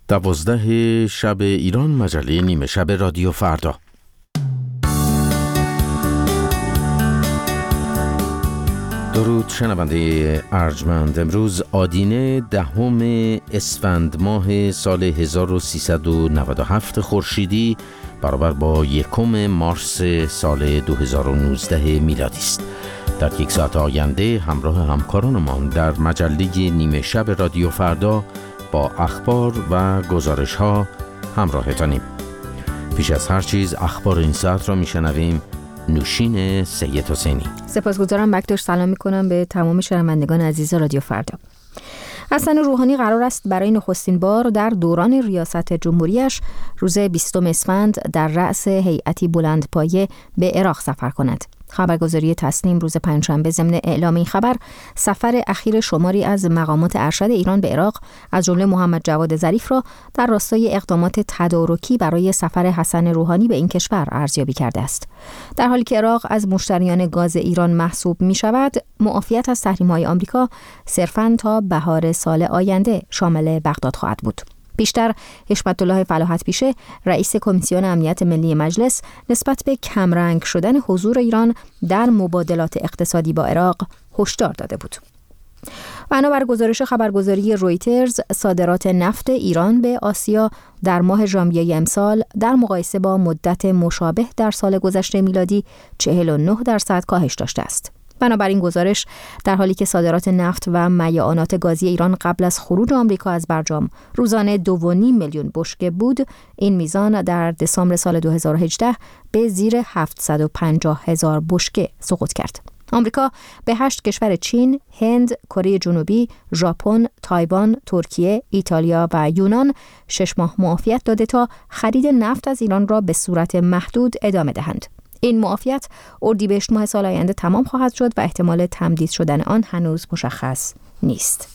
12 شب ایران، مجله نیمه شب رادیو فردا. درود شنونده ارجمند. امروز آدینه 10 اسفند ماه سال 1397 خورشیدی برابر با 1 مارس سال 2019 میلادی است. در یک ساعت آینده همراه همکارانمان در مجله نیمه شب رادیو فردا با اخبار و گزارش ها همراهتانیم. پیش از هر چیز اخبار این ساعت را میشنویم. نوشین سید حسینی. سپاسگزارم بکتاش. سلام میکنم به تمام شنوندگان عزیز رادیو فردا. حسن روحانی قرار است برای نخستین بار در دوران ریاست جمهوریش روز 20 اسفند در رأس هیئتی بلندپایه به عراق سفر کند. خبرگزاری تسنیم روز پنجشنبه ضمن اعلام این خبر سفر اخیر شماری از مقامات ارشد ایران به عراق از جمله محمد جواد ظریف را در راستای اقدامات تدارکی برای سفر حسن روحانی به این کشور ارزیابی کرده است. در حالی که عراق از مشتریان گاز ایران محسوب می شود، معافیت از تحریم‌های آمریکا صرفاً تا بهار سال آینده شامل بغداد خواهد بود. بیشتر حشمت الله فلاحت پیشه رئیس کمیسیون امنیت ملی مجلس نسبت به کمرنگ شدن حضور ایران در مبادلات اقتصادی با عراق هشدار داده بود. بنابر گزارش خبرگزاری رویترز، صادرات نفت ایران به آسیا در ماه ژانویه امسال در مقایسه با مدت مشابه در سال گذشته میلادی 49% کاهش داشته است. بنابراین گزارش در حالی که صادرات نفت و میعانات گازی ایران قبل از خروج آمریکا از برجام روزانه 2.5 میلیون بشکه بود، این میزان در دسامبر سال 2018 به زیر 750,000 بشکه سقوط کرد. آمریکا به 8 کشور چین، هند، کره جنوبی، ژاپن، تایوان، ترکیه، ایتالیا و یونان 6 ماه معافیت داده تا خرید نفت از ایران را به صورت محدود ادامه دهند. این معافیت اردیبهشت ماه سال آینده تمام خواهد شد و احتمال تمدید شدن آن هنوز مشخص نیست.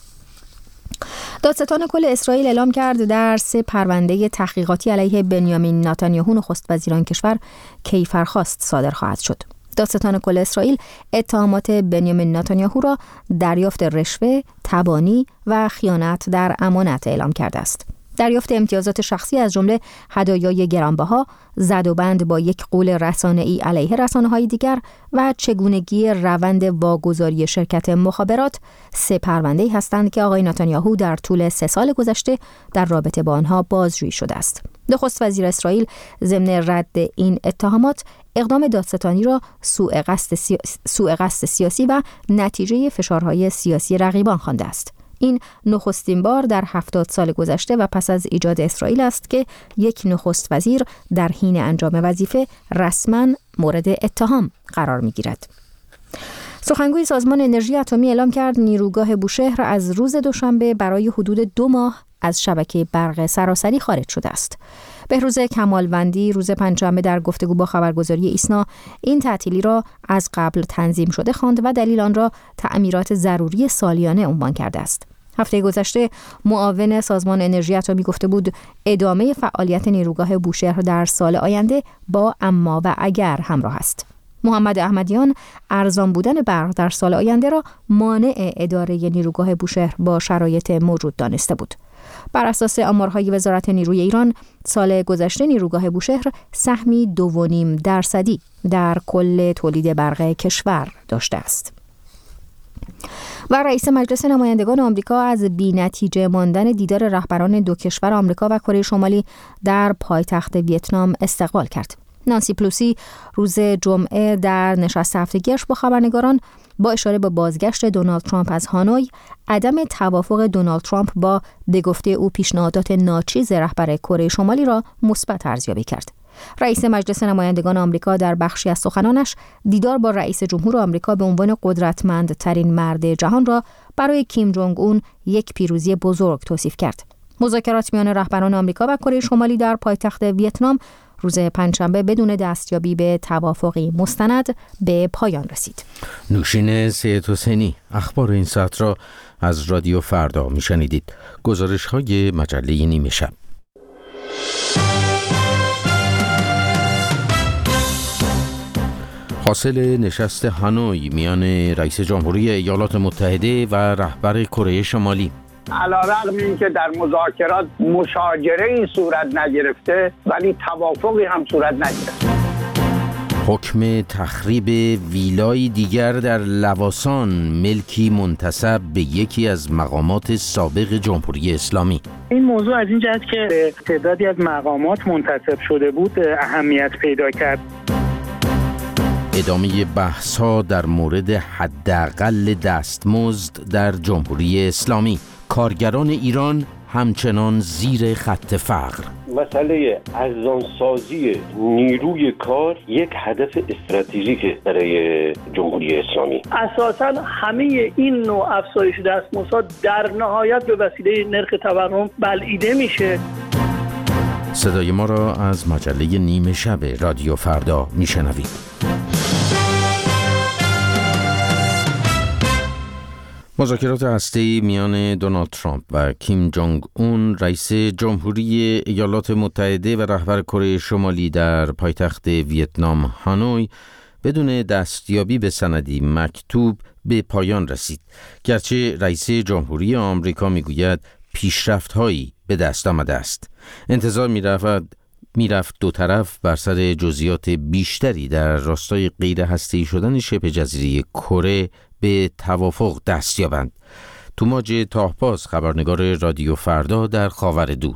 دادستان کل اسرائیل اعلام کرد در 3 پرونده تحقیقاتی علیه بنیامین نتانیاهو نخست وزیر آن کشور کیفرخواست صادر خواهد شد. دادستان کل اسرائیل اتهامات بنیامین نتانیاهو را دریافت رشوه، تبانی و خیانت در امانت اعلام کرده است. دریافت امتیازات شخصی از جمله هدایای گرانبها، زد و بند با یک غول رسانه‌ای علیه رسانه‌های دیگر و چگونگی روند واگذاری شرکت مخابرات 3 پرونده‌ای هستند که آقای نتانیاهو در طول 3 سال گذشته در رابطه با آنها بازجویی شده است. نخست وزیر اسرائیل ضمن رد این اتهامات اقدام دادستانی را سوء قصد سیاسی و نتیجه فشارهای سیاسی رقیبان خوانده است. این نخستین بار در 70 سال گذشته و پس از ایجاد اسرائیل است که یک نخست وزیر در حین انجام وظیفه رسما مورد اتهام قرار می‌گیرد. سخنگوی سازمان انرژی اتمی اعلام کرد نیروگاه بوشهر از روز دوشنبه برای حدود 2 ماه از شبکه برق سراسری خارج شده است. بهروز کمالوندی روز پنجشنبه در گفتگو با خبرگزاری ایسنا این تعطیلی را از قبل تنظیم شده خواند و دلیل آن را تعمیرات ضروری سالیانه عنوان کرده است. هفته گذشته معاون سازمان انرژی اتمی گفته بود ادامه فعالیت نیروگاه بوشهر در سال آینده با اما و اگر همراه است. محمد احمدیان ارزان بودن برق در سال آینده را مانع اداره نیروگاه بوشهر با شرایط موجود دانسته بود. بر اساس آمارهای وزارت نیروی ایران، سال گذشته نیروگاه بوشهر سهمی 2.5% در کل تولید برق کشور داشته است. و رئیس مجلس نمایندگان آمریکا از بی‌نتیجه ماندن دیدار رهبران 2 کشور آمریکا و کره شمالی در پایتخت ویتنام استقبال کرد. نانسی پلوسی روز جمعه در نشست هفتگیش با خبرنگاران با اشاره به بازگشت دونالد ترامپ از هانوی، عدم توافق دونالد ترامپ با به گفته او پیشنهادات ناچیز رهبر کره شمالی را مثبت ارزیابی کرد. رئیس مجلس نمایندگان آمریکا در بخشی از سخنانش دیدار با رئیس جمهور آمریکا به عنوان قدرتمندترین مرد جهان را برای کیم جونگ اون یک پیروزی بزرگ توصیف کرد. مذاکرات میان رهبران آمریکا و کره شمالی در پایتخت ویتنام روز پنجشنبه بدون دستیابی به توافقی مستند به پایان رسید. نوشین سید حسینی. اخبار این ساعت را از رادیو فردا میشنیدید. گزارش های مجله نیمه شب. حاصل نشست هانوی میان رئیس جمهوری ایالات متحده و رهبر کره شمالی. علیرغم اینکه در مذاکرات مشاجره‌ای صورت نگرفته ولی توافقی هم صورت نگرفته. حکم تخریب ویلای دیگر در لواسان، ملکی منتسب به یکی از مقامات سابق جمهوری اسلامی. این موضوع از این جهت که تعدادی از مقامات منتسب شده بود اهمیت پیدا کرد. ادامه بحث‌ها در مورد حداقل دستمزد در جمهوری اسلامی. کارگران ایران همچنان زیر خط فقر. مسئله ارزانسازی نیروی کار یک هدف استراتژیک برای جمهوری اسلامی. اساساً همه این نوع افزایش دستمزدها در نهایت به وسیله نرخ تورم بلعیده میشه. صدای ما را از مجله نیمه شب رادیو فردا میشنوید. مذاکرات هسته‌ای میان دونالد ترامپ و کیم جونگ اون رئیس جمهوری ایالات متحده و رهبر کره شمالی در پایتخت ویتنام هانوی بدون دستیابی به سندی مکتوب به پایان رسید. گرچه رئیس جمهوری آمریکا میگوید پیشرفت‌هایی به دست آمده است. انتظار میرفت دو طرف بر سر جزئیات بیشتری در راستای غیر هسته‌ای شدن شبه جزیره کره به توافق دست یابند. توماج تاهباز، خبرنگار رادیو فردا در خاور دور.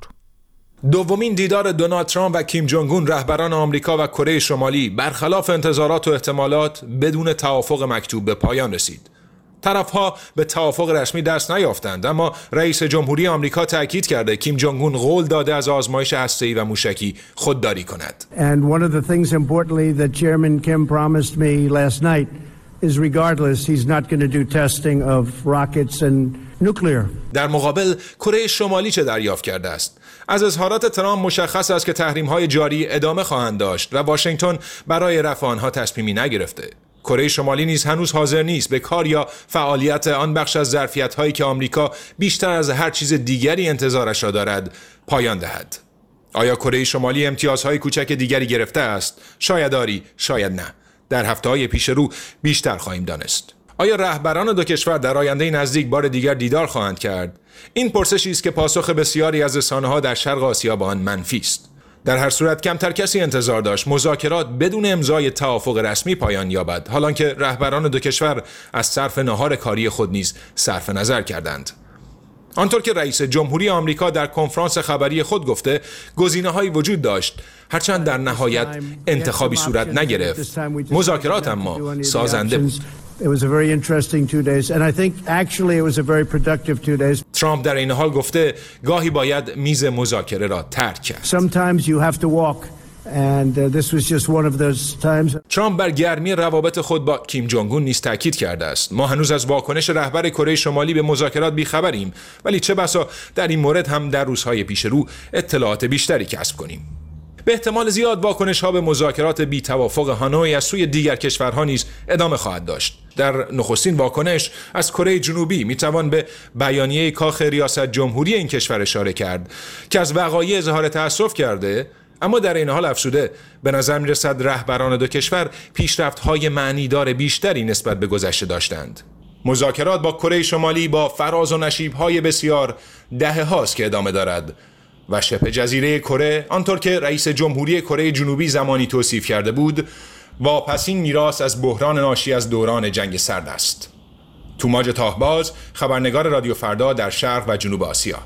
دومین دیدار دونالد ترامپ و کیم جونگ اون رهبران آمریکا و کره شمالی برخلاف انتظارات و احتمالات بدون توافق مکتوب به پایان رسید. طرفها به توافق رسمی دست نیافتند، اما رئیس جمهوری آمریکا تاکید کرده کیم جونگ اون قول داده از آزمایش هسته‌ای و موشکی خودداری کند. And one of the things importantly that Chairman Kim promised me last night is regardless he's not going to do testing of rockets and nuclear. در مقابل کره شمالی چه دریافت کرده است؟ از اظهارات ترامپ مشخص است که تحریم‌های جاری ادامه خواهند داشت و واشنگتن برای رفع آنها تصمیمی نگرفته. کره شمالی نیز هنوز حاضر نیست به کار یا فعالیت آن بخش از ظرفیت‌هایی که آمریکا بیشتر از هر چیز دیگری انتظارش را دارد پایان دهد. آیا کره شمالی امتیازهای کوچک دیگری گرفته است؟ شاید آری، شاید نه. در هفته‌های پیش رو بیشتر خواهیم دانست. آیا رهبران دو کشور در آینده نزدیک بار دیگر دیدار خواهند کرد؟ این پرسشی است که پاسخ بسیاری از رسانه‌ها در شرق آسیا با آن منفی است. در هر صورت کمتر کسی انتظار داشت مذاکرات بدون امضای توافق رسمی پایان یابد، حالانکه رهبران دو کشور از صرف نهار کاری خود نیز صرف نظر کردند. آنطور که رئیس جمهوری آمریکا در کنفرانس خبری خود گفته، گزینه‌هایی وجود داشت، هرچند در نهایت انتخابی صورت نگرفت. مذاکرات اما سازنده بود. It was a very interesting 2 days and I think actually it was a very productive 2 days. ترامپ در این حال گفته گاهی باید میز مذاکره را ترک کرد. Sometimes you have to walk and this was just one of those times. ترامپ بر گرمی روابط خود با کیم جونگ اون نیز تاکید کرده است. ما هنوز از واکنش رهبر کره شمالی به مذاکرات بی‌خبریم، ولی چه بسا در این مورد هم در روزهای پیش رو اطلاعات بیشتری کسب کنیم. به احتمال زیاد واکنش‌ها به مذاکرات بی توافق هانوی از سوی دیگر کشورها نیز ادامه خواهد داشت. در نخستین واکنش از کره جنوبی میتوان به بیانیه کاخ ریاست جمهوری این کشور اشاره کرد که از وقایع اظهار تأسف کرده، اما در این حال افزوده به نظر میرسد رهبران دو کشور پیشرفت‌های معنیدار بیشتری نسبت به گذشته داشتند. مذاکرات با کره شمالی با فراز و نشیب‌های بسیار دهه‌هاست که ادامه دارد و شبه جزیره کره، آنطور که رئیس جمهوری کره جنوبی زمانی توصیف کرده بود، واپسین میراث از بحران ناشی از دوران جنگ سرد است. توماج تاهباز، خبرنگار رادیو فردا در شرق و جنوب آسیا.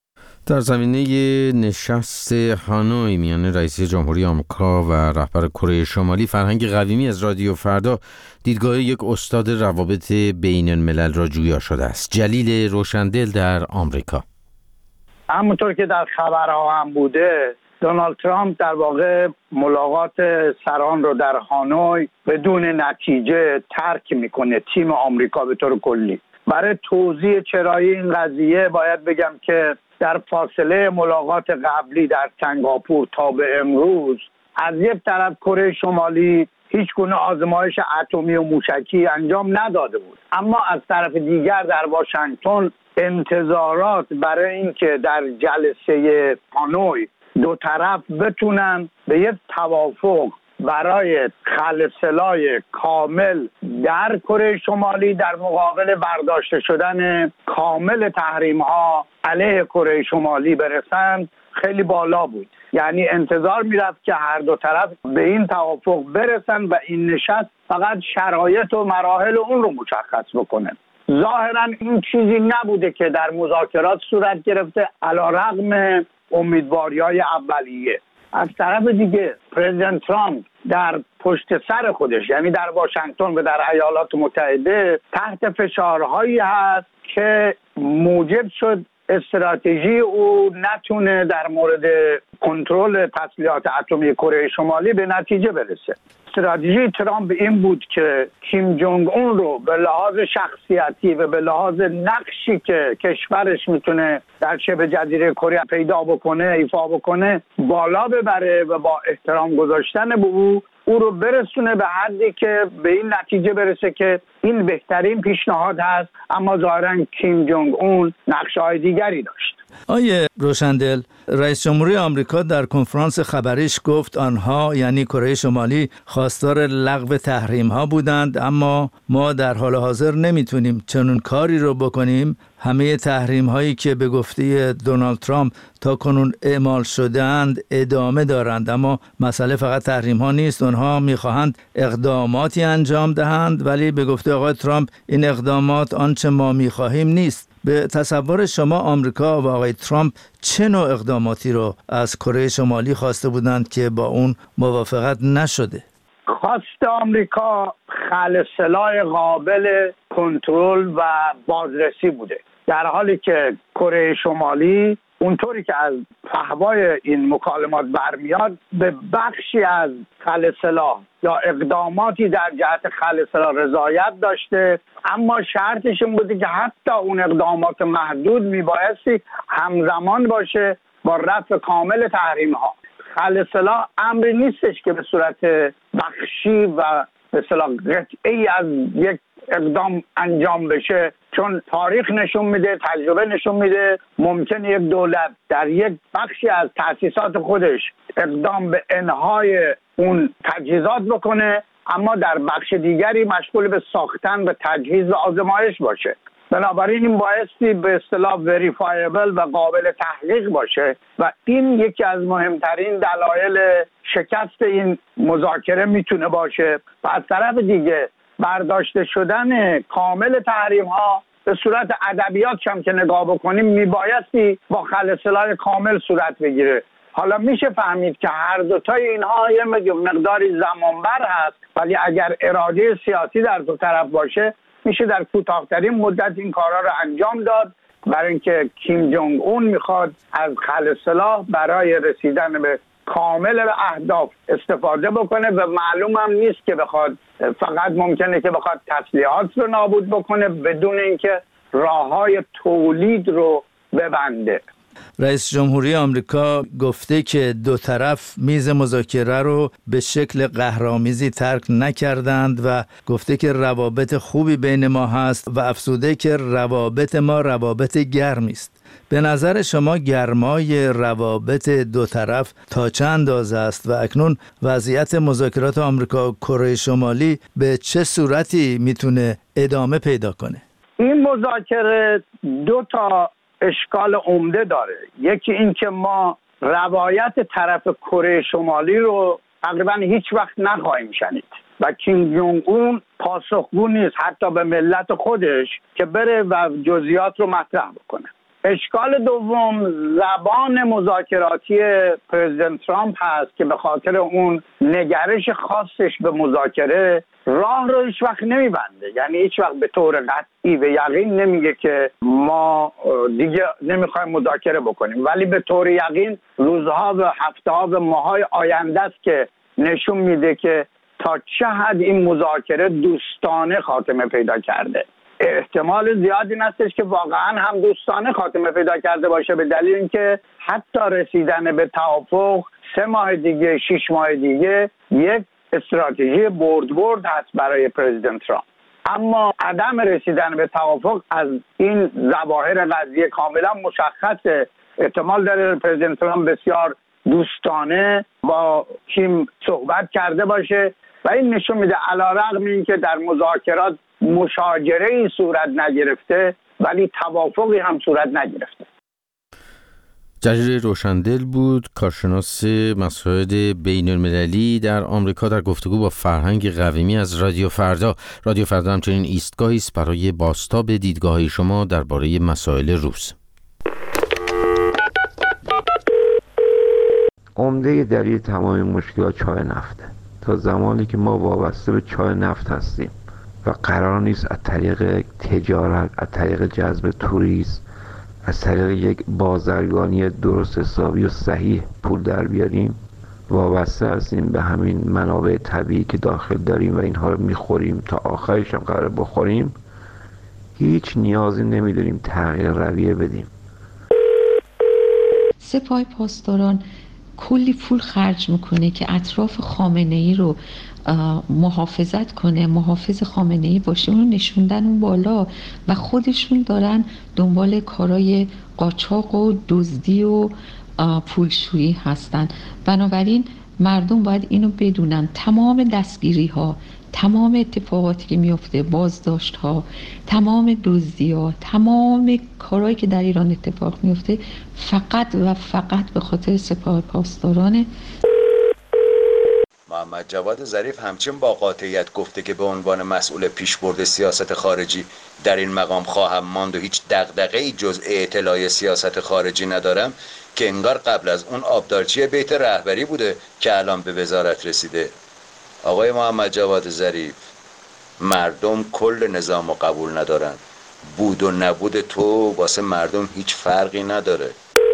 در زمینه نشست هانوی میان رئیس جمهوری آمریکا و رهبر کره شمالی، فرهنگ قویمی از رادیو فردا دیدگاه یک استاد روابط بین الملل را جویا شده است. جلیل روشندل در آمریکا. همونطور که در خبرها هم بوده، دونالد ترامپ در واقع ملاقات سران رو در هانوی بدون نتیجه ترک میکنه تیم آمریکا به طور کلی. برای توضیح چرایی این قضیه باید بگم که در فاصله ملاقات قبلی در سنگاپور تا به امروز از یک طرف کره شمالی هیچ گونه آزمایش اتمی و موشکی انجام نداده بود، اما از طرف دیگر در واشنگتن انتظارات برای اینکه در جلسه هانوی دو طرف بتونن به یک توافق برای خلع سلاح کامل در کره شمالی در مقابل برداشته شدن کامل تحریم ها علیه کره شمالی برسند خیلی بالا بود. یعنی انتظار میرفت که هر دو طرف به این توافق برسن و این نشست فقط شرایط و مراحل اون رو مشخص بکنه. ظاهرا این چیزی نبوده که در مذاکرات صورت گرفته، علیرغم امیدواری‌های اولیه. از طرف دیگه پرزیدنت ترامپ در پشت سر خودش، یعنی در واشنگتن و در ایالات متحده، تحت فشارهایی هست که موجب شد استراتژی او نتونه در مورد کنترل تسلیحات اتمی کره شمالی به نتیجه برسه. استراتژی ترامپ این بود که کیم جونگ اون رو به لحاظ شخصیتی و به لحاظ نقشی که کشورش میتونه در شبه جزیره کره پیدا بکنه، ایفا بکنه، بالا ببره و با احترام گذاشتن به او رو برسونه به حدی که به این نتیجه برسه که این بهترین پیشنهاد هست. اما ظاهراً کیم جونگ اون نقشه‌های دیگری داشت. آیه روشندل، رئیس جمهوری آمریکا در کنفرانس خبریش گفت آنها یعنی کره شمالی خواستار لغو تحریم ها بودند، اما ما در حال حاضر نمیتونیم چنون کاری رو بکنیم. همه تحریم هایی که به گفته دونالد ترامپ تا کنون اعمال شده‌اند ادامه دارند، اما مسئله فقط تحریم ها نیست. اونها میخواهند اقداماتی انجام دهند، ولی به گفته آقای ترامپ این اقدامات آنچه ما میخواهیم نیست. به تصور شما آمریکا و آقای ترامپ چه نوع اقداماتی رو از کره شمالی خواسته بودند که با اون موافقت نشده؟ خواست آمریکا خلع سلاح قابل کنترل و بازرسی بوده، در حالی که کره شمالی اونطوری که از فحوای این مکالمات برمیاد به بخشی از خلع سلاح یا اقداماتی در جهت خلع سلاح رضایت داشته، اما شرطش این بوده که حتی اون اقدامات محدود میبایستی همزمان باشه با رفع کامل تحریم ها. خلع سلاح امری نیستش که به صورت بخشی و به اصطلاح قطعی از یک اقدام انجام بشه، چون تاریخ نشون میده، تجربه نشون میده ممکنه یک دولت در یک بخشی از تأسیسات خودش اقدام به انهای اون تجهیزات بکنه، اما در بخش دیگری مشغول به ساختن و تجهیز و آزمایش باشه. بنابراین این بایستی به اصطلاح وریفایبل و قابل تحقیق باشه و این یکی از مهمترین دلایل شکست این مذاکره میتونه باشه. و از طرف دیگه برداشته شدن کامل تحریم ها به صورت ادبیات هم که نگاه بکنیم میبایستی با خلع سلاح کامل صورت بگیره. حالا میشه فهمید که هر دوتای اینها یه مقداری زمانبر هست، ولی اگر اراده سیاسی در دو طرف باشه میشه در کوتاه‌ترین مدت این کارا رو انجام داد، برای اینکه کیم جونگ اون میخواد از خلع سلاح برای رسیدن به کامل به اهداف استفاده بکنه و معلوم هم نیست که بخواد، فقط ممکنه که بخواد تسلیحات رو نابود بکنه بدون اینکه راههای تولید رو ببنده. رئیس جمهوری آمریکا گفته که دو طرف میز مذاکره رو به شکل قهرآمیزی ترک نکردند و گفته که روابط خوبی بین ما هست و افزوده که روابط ما روابط گرمی است. به نظر شما گرمای روابط دو طرف تا چه اندازه است و اکنون وضعیت مذاکرات آمریکا و کره شمالی به چه صورتی میتونه ادامه پیدا کنه؟ این مذاکره دو تا اشکال عمده داره. یکی این که ما روایت طرف کره شمالی رو تقریبا هیچ وقت نخواهیم شنید و کیم جونگ اون پاسخگو نیست حتی به ملت خودش که بره و جزئیات رو مطرح بکنه. اشکال دوم زبان مذاکراتی پرزیدنت ترامپ هست که به خاطر اون نگرش خاصش به مذاکره راه رو هیچ وقت نمیبنده، یعنی هیچ وقت به طور قطعی و یقین نمیگه که ما دیگه نمیخوایم مذاکره بکنیم، ولی به طور یقین روزها و هفته‌ها و ماه‌های آینده است که نشون میده که تا چه حد این مذاکره دوستانه خاتمه پیدا کرده. احتمال زیادی هستش که واقعا هم دوستانه خاتمه پیدا کرده باشه، به دلیل اینکه حتی رسیدن به توافق 3 ماه دیگه 6 ماه دیگه یک استراتژی برد هست برای پرزیدنت ترامپ. اما عدم رسیدن به توافق از این ظواهر قضیه کاملا مشخصه. احتمال داره پرزیدنت ترامپ بسیار دوستانه با کیم صحبت کرده باشه و این نشون میده علیرغم اینکه در مذاکرات مشاجره‌ای صورت نگرفته ولی توافقی هم صورت نگرفته. جلیل روشندل بود، کارشناس مسائل بین‌المللی در آمریکا، در گفتگو با فرهنگ قویمی از رادیو فردا. رادیو فردا همچنین ایستگاهی است برای بازتاب دیدگاه‌های شما درباره مسائل روز. عمده دلیل تمام مشکلات چای نفته. تا زمانی که ما وابسته به چای نفت هستیم و قرار نیست از طریق تجارت، از طریق جذب توریست، از طریق یک بازرگانی درست حسابی و صحیح پول در بیاریم، وابسته هستیم به همین منابع طبیعی که داخل داریم و اینها رو میخوریم تا آخرش هم قرار بخوریم، هیچ نیازی نمیداریم تغییر رویه بدیم. سپاه پاسداران کلی پول خرج میکنه که اطراف خامنه‌ای رو محافظت کنه، محافظ خامنه‌ای باشه، اونو نشوندن اون بالا و خودشون دارن دنبال کارای قاچاق و دزدی و پولشویی هستن. بنابراین مردم باید اینو بدونن، تمام دستگیری ها، تمام اتفاقاتی که میفته، بازداشت ها، تمام دزدی ها، تمام کارهایی که در ایران اتفاق میفته فقط و فقط به خاطر سپاه پاسدارانه. محمد جواد ظریف همچنین با قاطعیت گفته که به عنوان مسئول پیشبرد سیاست خارجی در این مقام خواهم ماند و هیچ دغدغه‌ای جز اطلاع سیاست خارجی ندارم، که انگار قبل از اون آبدارچی بیت رهبری بوده که الان به وزارت رسیده. آقای محمد جواد ظریف، مردم کل نظام رو قبول ندارن. بود و نبود تو واسه مردم هیچ فرقی نداره.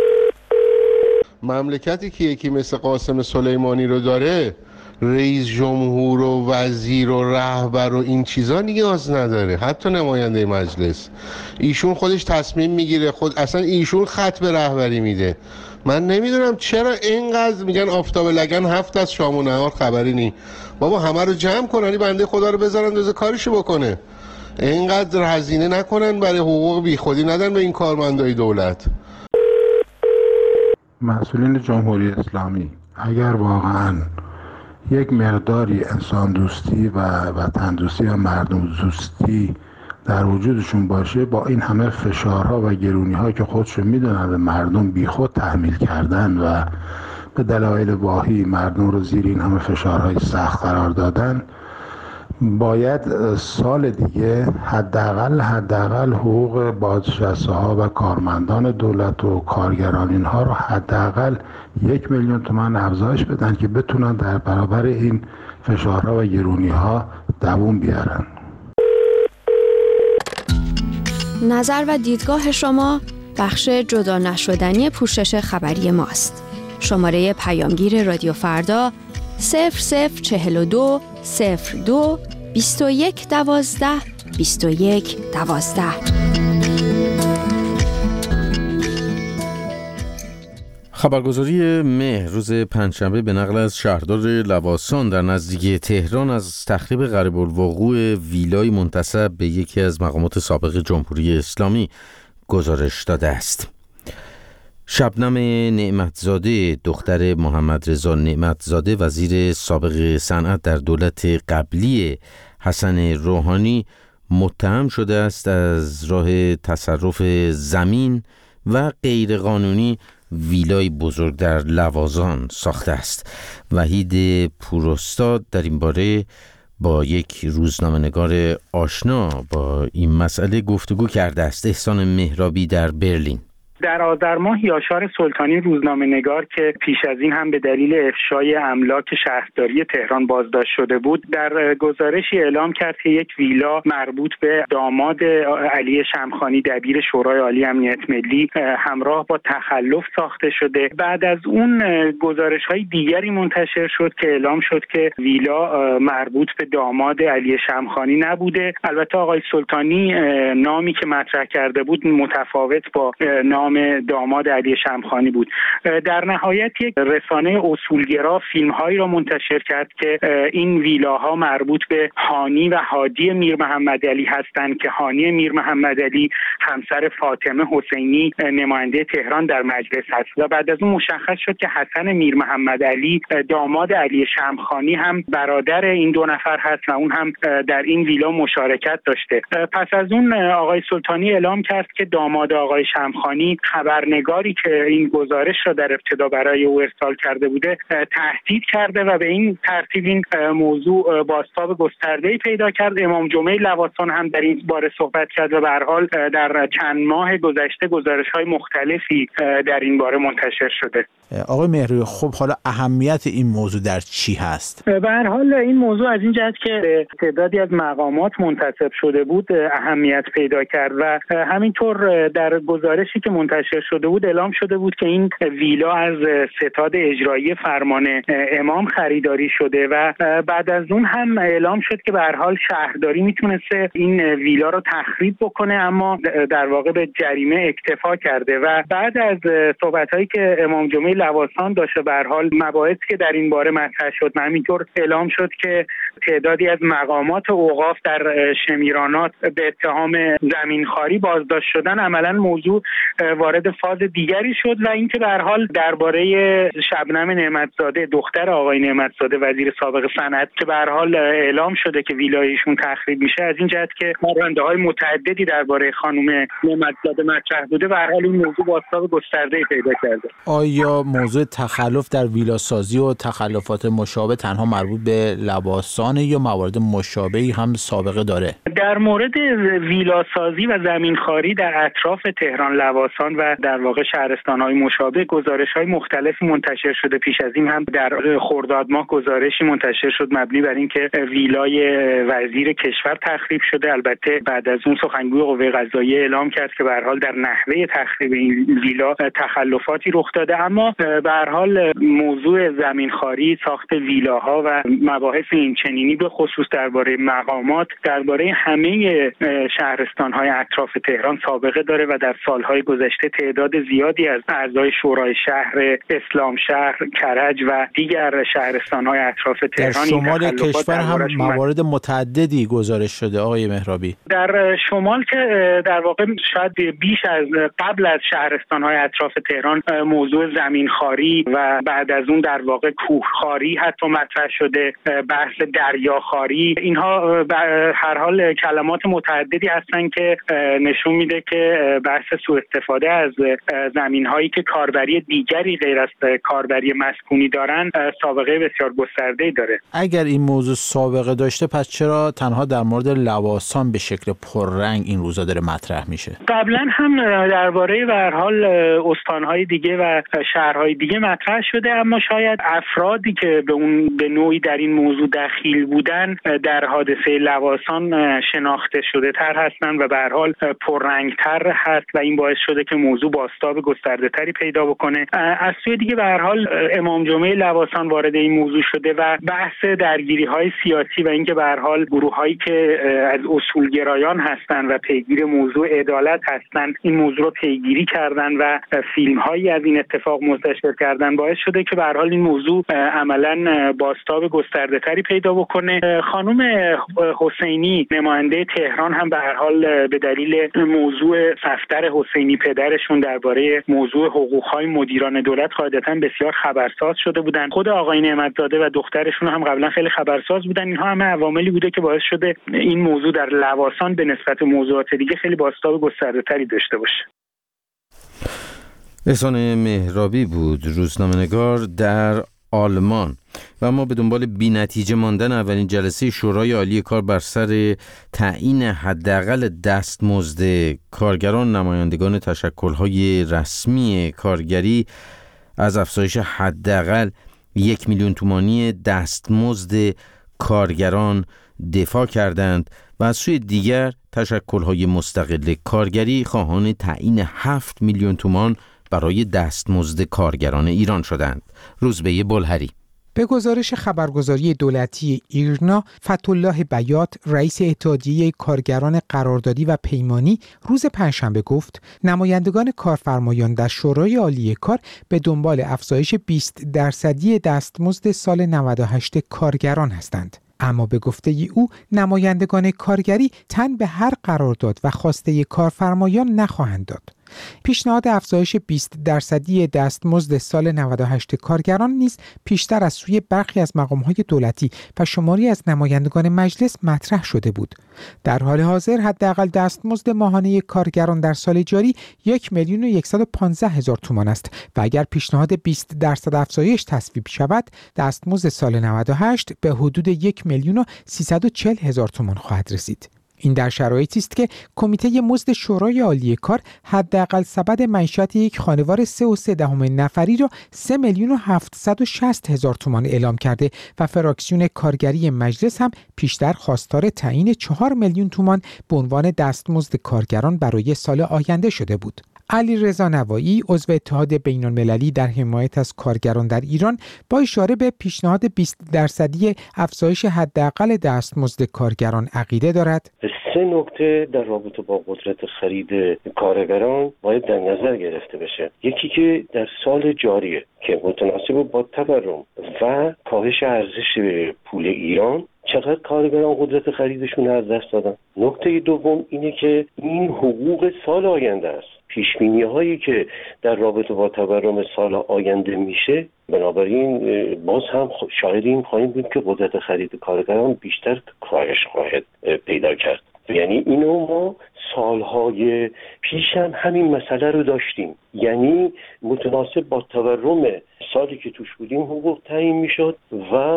مملکتی که یکی مثل قاسم سلیمانی رو داره، رئیس جمهور و وزیر و رهبر و این چیزا نیاز نداره، حتی نماینده مجلس. ایشون خودش تصمیم میگیره، اصلا ایشون خط به رهبری میده. من نمیدونم چرا اینقدر میگن آفتاب لگن 7 از شام و نهار خبری نی. بابا همه رو جمع کنن، بنده خدا رو بذارن روز کارشو بکنه. اینقدر هزینه نکنن برای حقوق بیخودی ندن به این کارمندای دولت. مسئولین جمهوری اسلامی اگر واقعا یک مقداری انسان دوستی و وطن دوستی و مردم دوستی در وجودشون باشه، با این همه فشارها و گرونی‌ها که خودشون میدونن به مردم بیخود تحمیل کردن و به دلایل واهی مردم رو زیر این همه فشارهای سخت قرار دادن، باید سال دیگه حداقل حقوق بازنشسته‌ها و کارمندان دولت و کارگران اینها رو حداقل 1 میلیون تومان افزایش بدن که بتونن در برابر این فشارها و گرونی‌ها دووم بیارن. نظر و دیدگاه شما بخش جدا نشدنی پوشش خبری ماست. شماره پیامگیر رادیو فردا 0042 02 21 12 21 12. خبرگزاری مهر روز پنجشنبه به نقل از شهردار لواسان در نزدیکی تهران از تخریب قریب الوقوع ویلای منتسب به یکی از مقامات سابق جمهوری اسلامی گزارش داده است. شبنم نعمتزاده، دختر محمد رضا نعمتزاده وزیر سابق صنعت در دولت قبلی حسن روحانی، متهم شده است از راه تصرف زمین و غیرقانونی ویلای بزرگ در لواسان ساخته است. وحید پوراستاد در این باره با یک روزنامه‌نگار آشنا با این مسئله گفتگو کرده است. احسان مهرابی در برلین. در آذر ماه یاشار سلطانی روزنامه‌نگار که پیش از این هم به دلیل افشای املاک شهرداری تهران بازداشت شده بود، در گزارشی اعلام کرد که یک ویلا مربوط به داماد علی شمخانی دبیر شورای عالی امنیت ملی همراه با تخلف ساخته شده. بعد از اون گزارش‌های دیگری منتشر شد که اعلام شد که ویلا مربوط به داماد علی شمخانی نبوده. البته آقای سلطانی نامی که مطرح کرده بود متفاوت با نام نام داماد علی شمخانی بود. در نهایت یک رسانه اصولگرا فیلم‌هایی را منتشر کرد که این ویلاها مربوط به هانی و هادی میر محمد علی هستند که هانی میر محمد علی همسر فاطمه حسینی نماینده تهران در مجلس هست و بعد از اون مشخص شد که حسن میر محمد علی داماد علی شمخانی هم برادر این دو نفر هست و اون هم در این ویلا مشارکت داشته. پس از اون آقای سلطانی اعلام کرد که داماد آقای شمخانی خبرنگاری که این گزارش را در ابتدا برای او ارسال کرده بوده تهدید کرده و به این ترتیب این موضوع بازتاب گسترده‌ای پیدا کرد. امام جمعه لواسان هم در این باره صحبت کرد و به هر حال در چند ماه گذشته گزارش‌های مختلفی در این باره منتشر شده. آقای مهرابی، خب حالا اهمیت این موضوع در چی هست؟ به هر حال این موضوع از این جهت که تعدادی از مقامات منتسب شده بود اهمیت پیدا کرد و همینطور در گزارشی که منتشر شده بود اعلام شده بود که این ویلا از ستاد اجرایی فرمان امام خریداری شده و بعد از اون هم اعلام شد که به هر حال شهرداری میتونسته این ویلا رو تخریب بکنه، اما در واقع به جریمه اکتفا کرده و بعد از صحبت‌هایی که امام جمعه لواسان داشته به هر حال مباحثی که در این باره مطرح شد، همینطور اعلام شد که تعدادی از مقامات اوقاف در شمیرانات به اتهام زمینخواری بازداشت شدن. عملاً موضوع وارد فاز دیگری شد و اینکه به هر حال درباره شبنم نعمتزاده دختر آقای نعمتزاده وزیر سابق صنعت که به هر حال اعلام شده که ویلایشون تخریب میشه، از این جهت که پرونده‌های متعددی درباره خانم نعمتزاده مطرح بوده و هر حال این موضوع بازتاب گسترده‌ای پیدا کرده. آیا موضوع تخلف در ویلاسازی و تخلفات مشابه تنها مربوط به لواسان یا موارد مشابهی هم سابقه داره؟ در مورد ویلاسازی و زمینخواری در اطراف تهران لواسان و در واقع شهرستان‌های مشابه گزارش‌های مختلفی منتشر شده. پیش از این هم در خرداد ماه گزارشی منتشر شد مبنی بر اینکه ویلای وزیر کشور تخریب شده. البته بعد از اون سخنگوی قوه قضاییه اعلام کرد که به هر حال در نحوه تخریب این ویلا تخلفاتی رخ داده، اما به هر حال موضوع زمینخواری، ساخت ویلاها و مباحث این چنینی به خصوص درباره مقامات درباره همه شهرستان‌های اطراف تهران سابقه داره و در سال‌های گذشته تعداد زیادی از اعضای شورای شهر، اسلام شهر، کرج و دیگر شهرستان‌های اطراف تهران در شمال کشور هم موارد متعددی گزارش شده آقای مهرابی. در شمال که در واقع شاید بیش از قبل از شهرستان‌های اطراف تهران موضوع زمینخواری و بعد از اون در واقع کوهخواری حتی مطرح شده، بحث دریاخواری، اینها به هر حال کلمات متعددی هستن که نشون میده که بحث سوء استفاده از زمین‌هایی که کاربری دیگری غیر از کاربری مسکونی دارن سابقه بسیار گسترده‌ای داره. اگر این موضوع سابقه داشته پس چرا تنها در مورد لواسان به شکل پررنگ این روزا داره مطرح میشه؟ قبلا هم درباره به هر حال استان‌های دیگه و شهرهای دیگه مطرح شده، اما شاید افرادی که به نوعی در این موضوع دخیل بودن در حادثه لواسان شناخته شده تر هستن و به هر حال پررنگتر هست و این باعث شده که موضوع بازتاب گسترده تری پیدا بکنه. از سوی دیگه به هر حال امام جمعه لواسان وارد این موضوع شده و بحث درگیری‌های سیاسی و اینکه به هر حال گروه‌هایی که از اصولگرایان هستن و پیگیر موضوع عدالت هستن این موضوع رو پیگیری کردن و فیلم‌هایی از این اتفاق منتشر کردن باعث شده که به هر حال این موضوع عملاً بازتاب گسترده‌تری پیدا بکنه. خانم حسینی نماینده تهران هم به هر حال به دلیل موضوع صفدر حسینی پدرشون درباره موضوع حقوق‌های مدیران دولت قاعدتاً بسیار خبرساز شده بودن. خود آقای نعمتزاده و دخترشون هم قبلا خیلی خبرساز بودن. اینها همه عواملی بوده که باعث شده این موضوع در لواسان به نسبت موضوعات دیگه خیلی بازتاب گسترده‌تری داشته باشه. احسان مهرابی بود، روزنامه‌نگار در آلمان. و ما به دنبال بی‌نتیجه ماندن اولین جلسه شورای عالی کار بر سر تعیین حداقل دستمزد کارگران، نمایندگان تشکل‌های رسمی کارگری از افزایش حداقل 1 میلیون تومانی دستمزد کارگران دفاع کردند و از سوی دیگر تشکل‌های مستقل کارگری خواهان تعیین 7 میلیون تومان برای دستمزد کارگران ایران شدند. روزبه بلهری. به گزارش خبرگزاری دولتی ایرنا، فتح‌الله بیات، رئیس اتحادیه کارگران قراردادی و پیمانی، روز پنجشنبه گفت نمایندگان کارفرمایان در شورای عالی کار به دنبال افزایش 20% دستمزد سال 98 کارگران هستند. اما به گفته او نمایندگان کارگری تن به هر قرارداد و خواسته کارفرمایان نخواهند داد. پیشنهاد افزایش 20% دستمزد سال 98 کارگران نیز پیشتر از سوی برخی از مقام‌های دولتی و شماری از نمایندگان مجلس مطرح شده بود. در حال حاضر حداقل دستمزد ماهانه کارگران در سال جاری 1,115,000 تومان است و اگر پیشنهاد 20% افزایش تصویب شود، دستمزد سال 98 به حدود 1,340,000 تومان خواهد رسید. این در شرایطی است که کمیته مزد شورای عالی کار حداقل سبد معیشت یک خانوار 3.3 نفری را 3,760,000 تومان اعلام کرده و فراکسیون کارگری مجلس هم پیشتر خواستار تعیین 4 میلیون تومان به عنوان دستمزد کارگران برای سال آینده شده بود. علیرضا نوایی، عضو اتحاد بین‌المللی در حمایت از کارگران در ایران، با اشاره به پیشنهاد 20% افزایش حداقل دستمزد کارگران عقیده دارد. 3 نکته در رابطه با قدرت خرید کارگران باید در نظر گرفته بشه. یکی که در سال جاریه که متناسب با تورم و کاهش ارزش پول ایران چقدر کارگران قدرت خریدشون از دست دادن. نکته دوم اینه که این حقوق سال آینده است. پیشبینی هایی که در رابطه با تورم سال آینده میشه، بنابراین باز هم شاهد این خواهیم بود که قدرت خرید کارگران بیشتر کاهش خواهد پیدا کرد. یعنی اینو ما سالهای پیش هم همین مسئله رو داشتیم، یعنی متناسب با تورم سالی که توش بودیم حقوق تعیین میشد و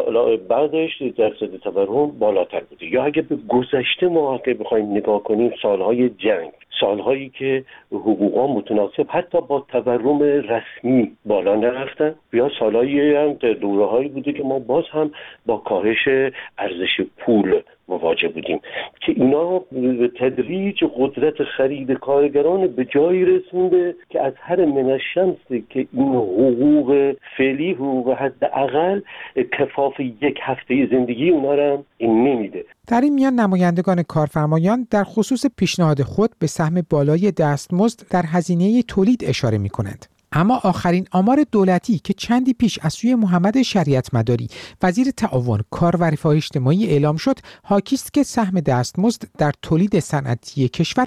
بعدش درصد تورم بالاتر بوده. یا اگه به گذشته ما بخوایم نگاه کنیم، سالهای جنگ، سالهایی که حقوقا متناسب حتی با تورم رسمی بالا نرفتن، یا سالهایی هم دوره‌هایی بوده که ما باز هم با کاهش ارزش پول مواجه بودیم که اینا به تدریج قدرت خرید کارگران به جایی رسونده که از هر من الشمس که این حقوق فعلی، حقوق حداقل کفاف یک هفته زندگی اونا رو نمیده. در این میان نمایندگان کارفرمایان در خصوص پیشنهاد خود به سهم بالای دستمزد در هزینه تولید اشاره می‌کنند. اما آخرین آمار دولتی که چندی پیش از سوی محمد شریعت مداری، وزیر تعاون، کار و رفاه اجتماعی اعلام شد، حاکی است که سهم دستمزد در تولید صنعتی کشور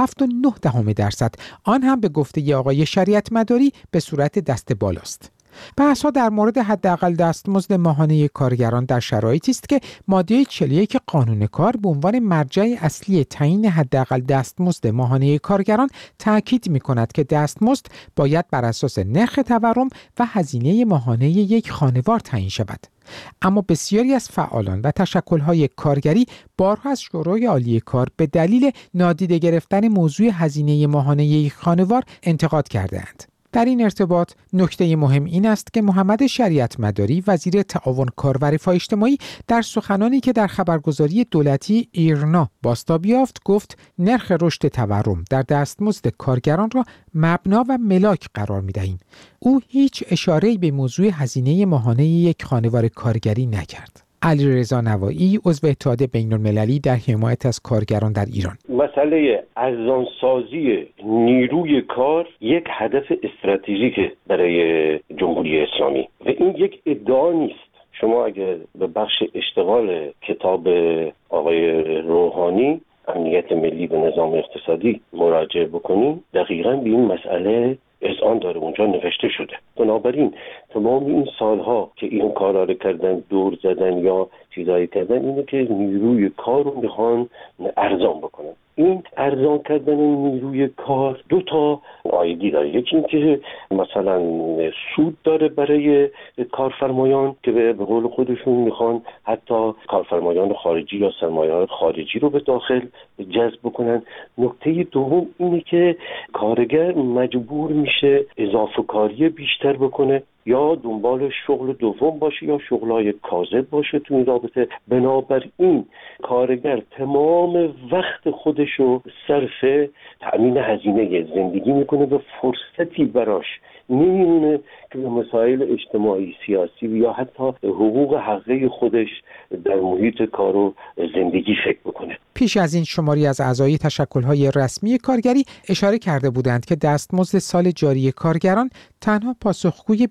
7.9%، آن هم به گفته آقای شریعت مداری به صورت دست بالاست. بحث‌ها در مورد حداقل دستمزد ماهانه کارگران در شرایطی است که ماده 41 قانون کار به عنوان مرجع اصلی تعیین حداقل دستمزد ماهانه کارگران تاکید می‌کند که دستمزد باید بر اساس نرخ تورم و هزینه ماهانه یک خانوار تعیین شود. اما بسیاری از فعالان و تشکل‌های کارگری بارها از شورای عالی کار به دلیل نادیده گرفتن موضوع هزینه ماهانه یک خانوار انتقاد کرده‌اند. در این ارتباط نکته مهم این است که محمد شریعت مداری، وزیر تعاون، کار و رفاه اجتماعی، در سخنانی که در خبرگزاری دولتی ایرنا بازتاب یافت گفت نرخ رشد تورم در دستمزد کارگران را مبنا و ملاک قرار می‌دهیم. او هیچ اشاره‌ای به موضوع هزینه ماهانه یک خانوار کارگری نکرد. علیرضا نوایی، عضو اتحاد بین‌المللی در حمایت از کارگران در ایران: مسئله ارزانسازی نیروی کار یک هدف استراتژیک برای جمهوری اسلامی و این یک ادعا نیست. شما اگر به بخش اشتغال کتاب آقای روحانی امنیت ملی به نظام اقتصادی مراجعه بکنید، دقیقاً به این مسئله اذعان داره، اونجا نوشته شده. بنابراین تمام این سالها که این کارا رو کردن، دور زدن یا چیزایی کردن، اینه که نیروی کار رو میخوان ارزان بکنن. این ارزان کردن نیروی کار دو تا عایدی داره. یکی این که مثلا سود داره برای کارفرمایان که به قول خودشون میخوان حتی کارفرمایان خارجی یا سرمایه‌های خارجی رو به داخل جذب بکنن. نکته دوم اینه که کارگر مجبور میشه اضافه کاری بیشتر بکنه یا دنبال شغل دوم باشه یا شغلای کاذب باشه تو این رابطه. بنابراین کارگر تمام وقت خودشو صرف تأمین هزینه زندگی میکنه و فرصتی براش نمیمونه که به مسائل اجتماعی سیاسی یا حتی حقوق حقیقی خودش در محیط کار و زندگی فکر بکنه. پیش از این شماری از اعضای تشکل‌های رسمی کارگری اشاره کرده بودند که دستمزد سال جاری کارگران تنها پاسخگوی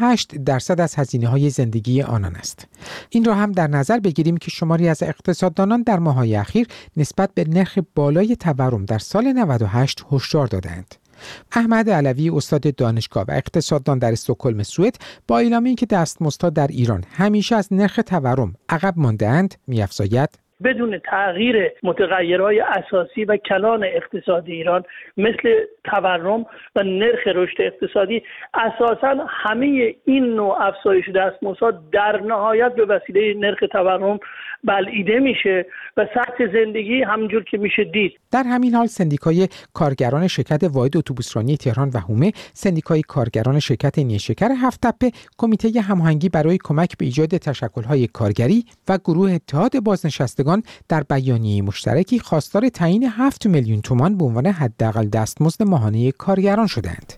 28% از هزینه‌های زندگی آنان است. این را هم در نظر بگیریم که شماری از اقتصاددانان در ماه‌های اخیر نسبت به نرخ بالای تورم در سال 98 هشدار دادند. احمد علوی استاد دانشگاه و اقتصاددان در استکهلم سوئد با اعلام اینکه دستمزدها در ایران همیشه از نرخ تورم عقب مانده‌اند می‌افزاید بدون تغییر متغیرهای اساسی و کلان اقتصادی ایران مثل تورم و نرخ رشد اقتصادی، اساساً همه این نوع افزایش دستمزدها در نهایت به وسیله نرخ تورم بلعیده میشه و سطح زندگی همونجور که میشه دید. در همین حال سندیکای کارگران شرکت واحد اتوبوسرانی تهران و هومه، سندیکای کارگران شرکت نیشکر هفت‌تپه، کمیته هماهنگی برای کمک به ایجاد تشکل‌های کارگری و گروه اتحاد بازنشستگان در بیانیه مشترکی خواستار تعیین 7 میلیون تومان به عنوان حداقل دستمزد ماهانه کارگران شدند.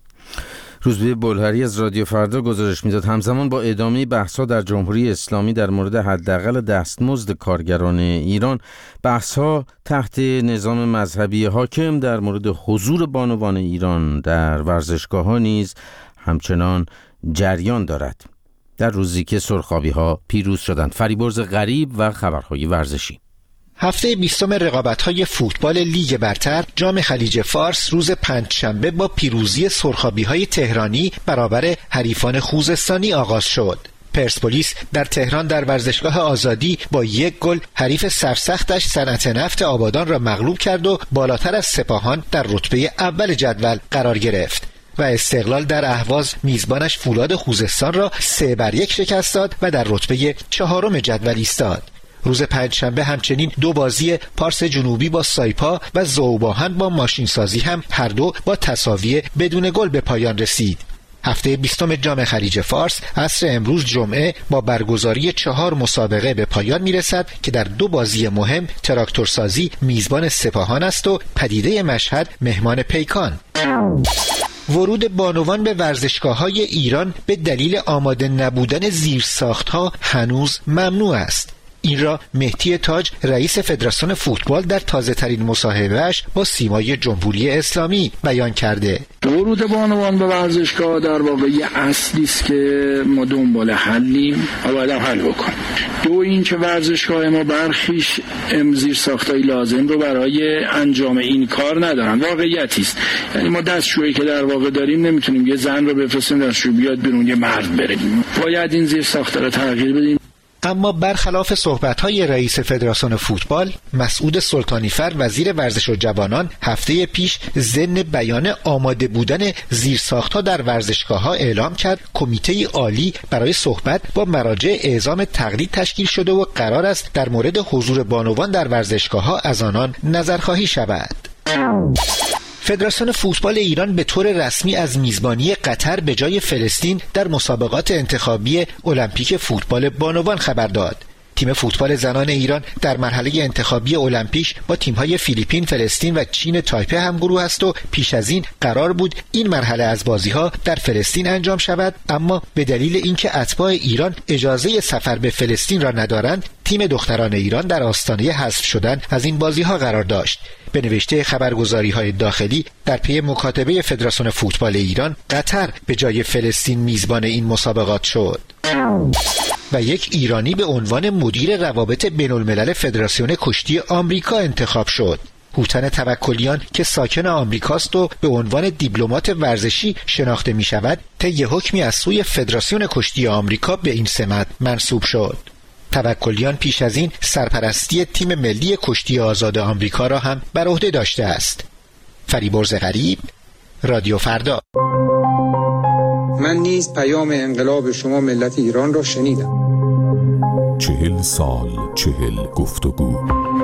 روزبه بلهری از رادیو فردا گزارش میداد همزمان با ادامه بحث‌ها در جمهوری اسلامی در مورد حداقل دستمزد کارگران ایران، بحث‌ها تحت نظام مذهبی حاکم در مورد حضور بانوان ایران در ورزشگاه‌ها نیز همچنان جریان دارد. در روزی که سرخابی‌ها پیروز شدند. فریبرز غریب و خبرهای ورزشی. هفته 20 رقابت‌های فوتبال لیگ برتر جام خلیج فارس روز پنجشنبه با پیروزی سرخابی‌های تهرانی برابر حریفان خوزستانی آغاز شد. پرسپولیس در تهران در ورزشگاه آزادی با 1 گل حریف سرسختش صنعت نفت آبادان را مغلوب کرد و بالاتر از سپاهان در رتبه اول جدول قرار گرفت. و استقلال در اهواز میزبانش فولاد خوزستان را 3-1 شکست داد و در رتبه 4 جدول ایستاد. روز پنجشنبه همچنین 2 بازی پارس جنوبی با سایپا و ذوباهن با ماشینسازی هم هر دو با تساوی بدون گل به پایان رسید. هفته 20 جام خلیج فارس عصر امروز جمعه با برگزاری 4 مسابقه به پایان میرسد که در 2 بازی مهم تراکتورسازی میزبان سپاهان است و پدیده مشهد مهمان پیکان. ورود بانوان به ورزشگاه‌های ایران به دلیل آماده نبودن زیرساخت‌ها هنوز ممنوع است. این را مهدی تاج رئیس فدراسیون فوتبال در تازه‌ترین مصاحبه‌اش با سیمای جمهوری اسلامی بیان کرده. ورود بانوان به ورزشگاه در واقع یه اصلی است که ما دنبال حلیم و باید حل بکنیم. 2 اینکه ورزشگاه ما برخیش زیرساخت‌های لازم رو برای انجام این کار ندارن. واقعیتی است. یعنی ما دستشویی که در واقع داریم نمیتونیم یه زن رو بفرستیم دستشویی بیاد بیرون یه مرد بره. باید این زیرساخت‌ها رو تغییر بدیم. اما برخلاف صحبت‌های رئیس فدراسیون فوتبال، مسعود سلطانیفر وزیر ورزش و جوانان هفته پیش ضمن بیان آماده بودن زیرساخت‌ها در ورزشگاه‌ها اعلام کرد کمیته عالی برای صحبت با مراجع اعزام تقلید تشکیل شده و قرار است در مورد حضور بانوان در ورزشگاه‌ها از آنان نظرخواهی شود. فدراسیون فوتبال ایران به طور رسمی از میزبانی قطر به جای فلسطین در مسابقات انتخابی المپیک فوتبال بانوان خبر داد. تیم فوتبال زنان ایران در مرحله انتخابی المپیک با تیم‌های فیلیپین، فلسطین و چین تایپه همگروه است و پیش از این قرار بود این مرحله از بازی‌ها در فلسطین انجام شود، اما به دلیل اینکه اتباع ایران اجازه سفر به فلسطین را ندارند، تیم دختران ایران در آستانه حذف شدن از این بازی‌ها قرار داشت. به نوشته خبرگزاری‌های داخلی در پی مکاتبه فدراسیون فوتبال ایران، قطر به جای فلسطین میزبان این مسابقات شد. و یک ایرانی به عنوان مدیر روابط بین‌الملل فدراسیون کشتی آمریکا انتخاب شد. هوتن توکلیان که ساکن آمریکاست و به عنوان دیپلمات ورزشی شناخته می شود، طی حکمی از سوی فدراسیون کشتی آمریکا به این سمت منصوب شد. توکلیان پیش از این سرپرستی تیم ملی کشتی آزاد آمریکا را هم بر عهده داشته است. فریبرز غریب، رادیو فردا. من نیز پیام انقلاب شما ملت ایران را شنیدم. 40 سال 40 گفتگو.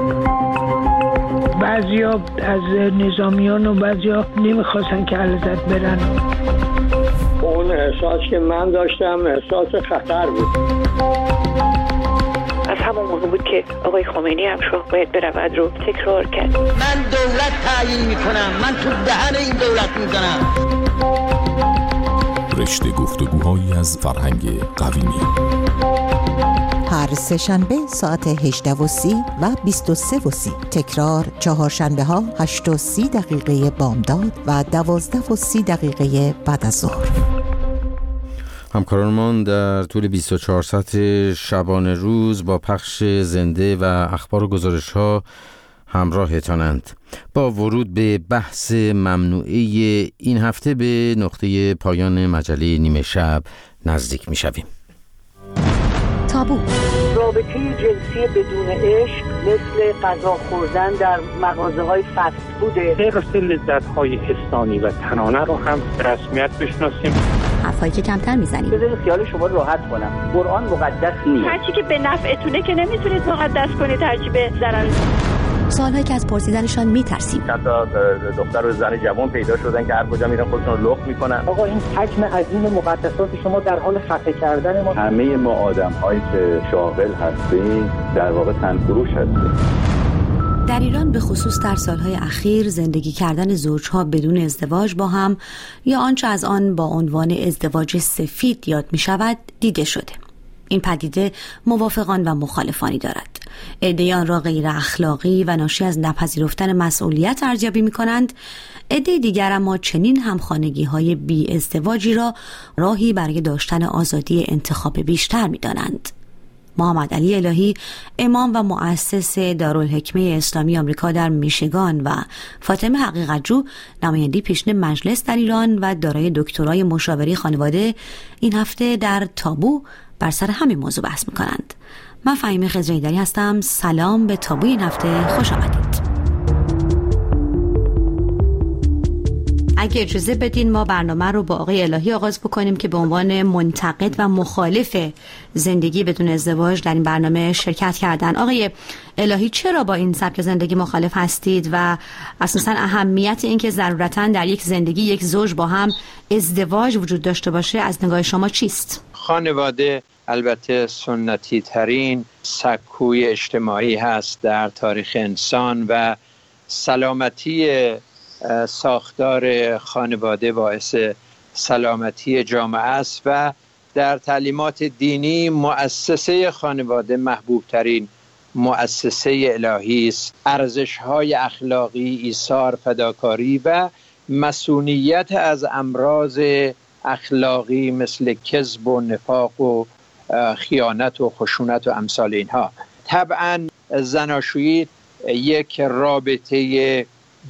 بعضیا از نظامیان و بعضیا نمیخواستن که علازت برن. اون احساس که من داشتم احساس خطر بود. از همون موقع بود که آقای خمینی هم شاه باید برود رو تکرار کرد. من دولت تعیین میکنم، من تو دهن این دولت میزنم. رشته گفتگوهایی از فرهنگ قویمی. هر سه‌شنبه ساعت 18:30 و 23:30. تکرار چهارشنبه ها 8:30 بامداد و 12:30 بعد از ظهر. همکارانمان در طول 24 ساعت شبانه روز با پخش زنده و اخبار و گزارش‌ها همراهتانند. با ورود به بحث ممنوعه این هفته به نقطه پایان مجله نیمه شب نزدیک می‌شویم. تابو. رابطه جنسی بدون عشق مثل غذا خوردن در مغازه‌های فست فوده. حفظ لذت‌های حسانی و تنانه رو هم رسمیت بشناسیم. حرفایی که کمتر میزنیم. بذارید خیال شما راحت کنم. قرآن مقدس نیست. هرچی که به نفعتونه که نمیتونید مقدس کنید، هرچی به ضرر. سوالهایی که از پرسیدنشان میترسیم. حتی دختر و زن جوان پیدا شدن که هر کجا میرن خودشون رو لخت میکنن. آقا این حجم عظیم مقدسات شما در حال خفه کردن ما. همه ما آدم‌هایی که شاغل هستیم در واقع تنفروش هستیم. در ایران به خصوص در سالهای اخیر زندگی کردن زوجها بدون ازدواج با هم یا آنچه از آن با عنوان ازدواج سفید یاد می شود دیده شده. این پدیده موافقان و مخالفانی دارد. عده‌ای آن را غیر اخلاقی و ناشی از نپذیرفتن مسئولیت ارزیابی می کنند. عده دیگر اما چنین همخانگی‌های بی ازدواجی را راهی برای داشتن آزادی انتخاب بیشتر می دانند. محمد علی الهی، امام و مؤسس دارالحکمه اسلامی آمریکا در میشیگان و فاطمه حقیقت‌جو، نماینده پیشین مجلس در ایران و دارای دکترای مشاوره خانواده، این هفته در تابو بر سر همین موضوع بحث می‌کنند. من فهیمه خضرایی‌دری هستم. سلام به تابو این هفته، خوش آمدید. اگه اجازه بدین ما برنامه رو با آقای الهی آغاز بکنیم که به عنوان منتقد و مخالف زندگی بدون ازدواج در این برنامه شرکت کردن. آقای الهی، چرا با این سبک زندگی مخالف هستید و اساساً اهمیت این که ضرورتاً در یک زندگی یک زوج با هم ازدواج وجود داشته باشه از نگاه شما چیست؟ خانواده البته سنتی ترین سکوی اجتماعی هست در تاریخ انسان و سلامتی ساختار خانواده باعث سلامتی جامعه است و در تعلیمات دینی مؤسسه خانواده محبوب ترین مؤسسه الهی است. ارزش‌های اخلاقی، ایثار، فداکاری و مسئولیت از امراض اخلاقی مثل کذب و نفاق و خیانت و خشونت و امثال اینها. طبعا زناشویی یک رابطه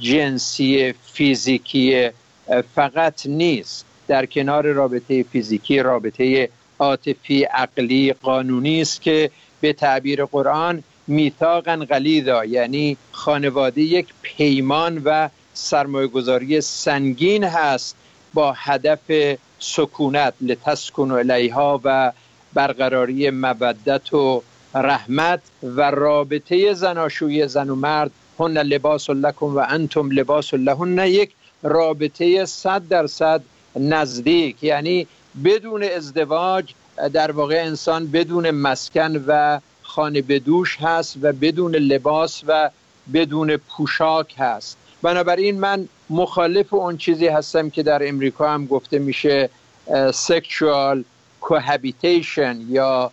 جنسی فیزیکی فقط نیست. در کنار رابطه فیزیکی رابطه عاطفی، عقلی، قانونی است که به تعبیر قرآن میثاقا غلیظا، یعنی خانواده یک پیمان و سرمایه‌گذاری سنگین هست با هدف سکونت لتسکنوا الیها و برقراری مودت و رحمت و رابطه زناشویی زن و مرد هن لباس لکم و انتم لباس لهن یک رابطه 100% نزدیک، یعنی بدون ازدواج در واقع انسان بدون مسکن و خانه بدوش هست و بدون لباس و بدون پوشاک هست. بنابراین من مخالف اون چیزی هستم که در امریکا هم گفته میشه sexual cohabitation یا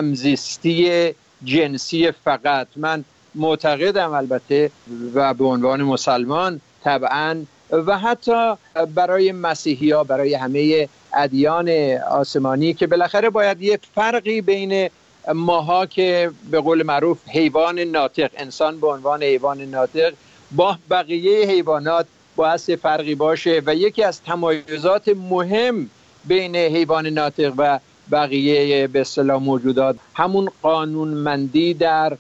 همزیستی جنسی فقط. من معتقدم البته و به عنوان مسلمان طبعا و حتی برای مسیحی ها، برای همه ادیان آسمانی که بالاخره باید یه فرقی بین ماها که به قول معروف حیوان ناطق، انسان به عنوان حیوان ناطق با بقیه حیوانات باید فرقی باشه و یکی از تمایزات مهم بین حیوان ناطق و بقیه به اصطلاح موجودات همون قانونمندی در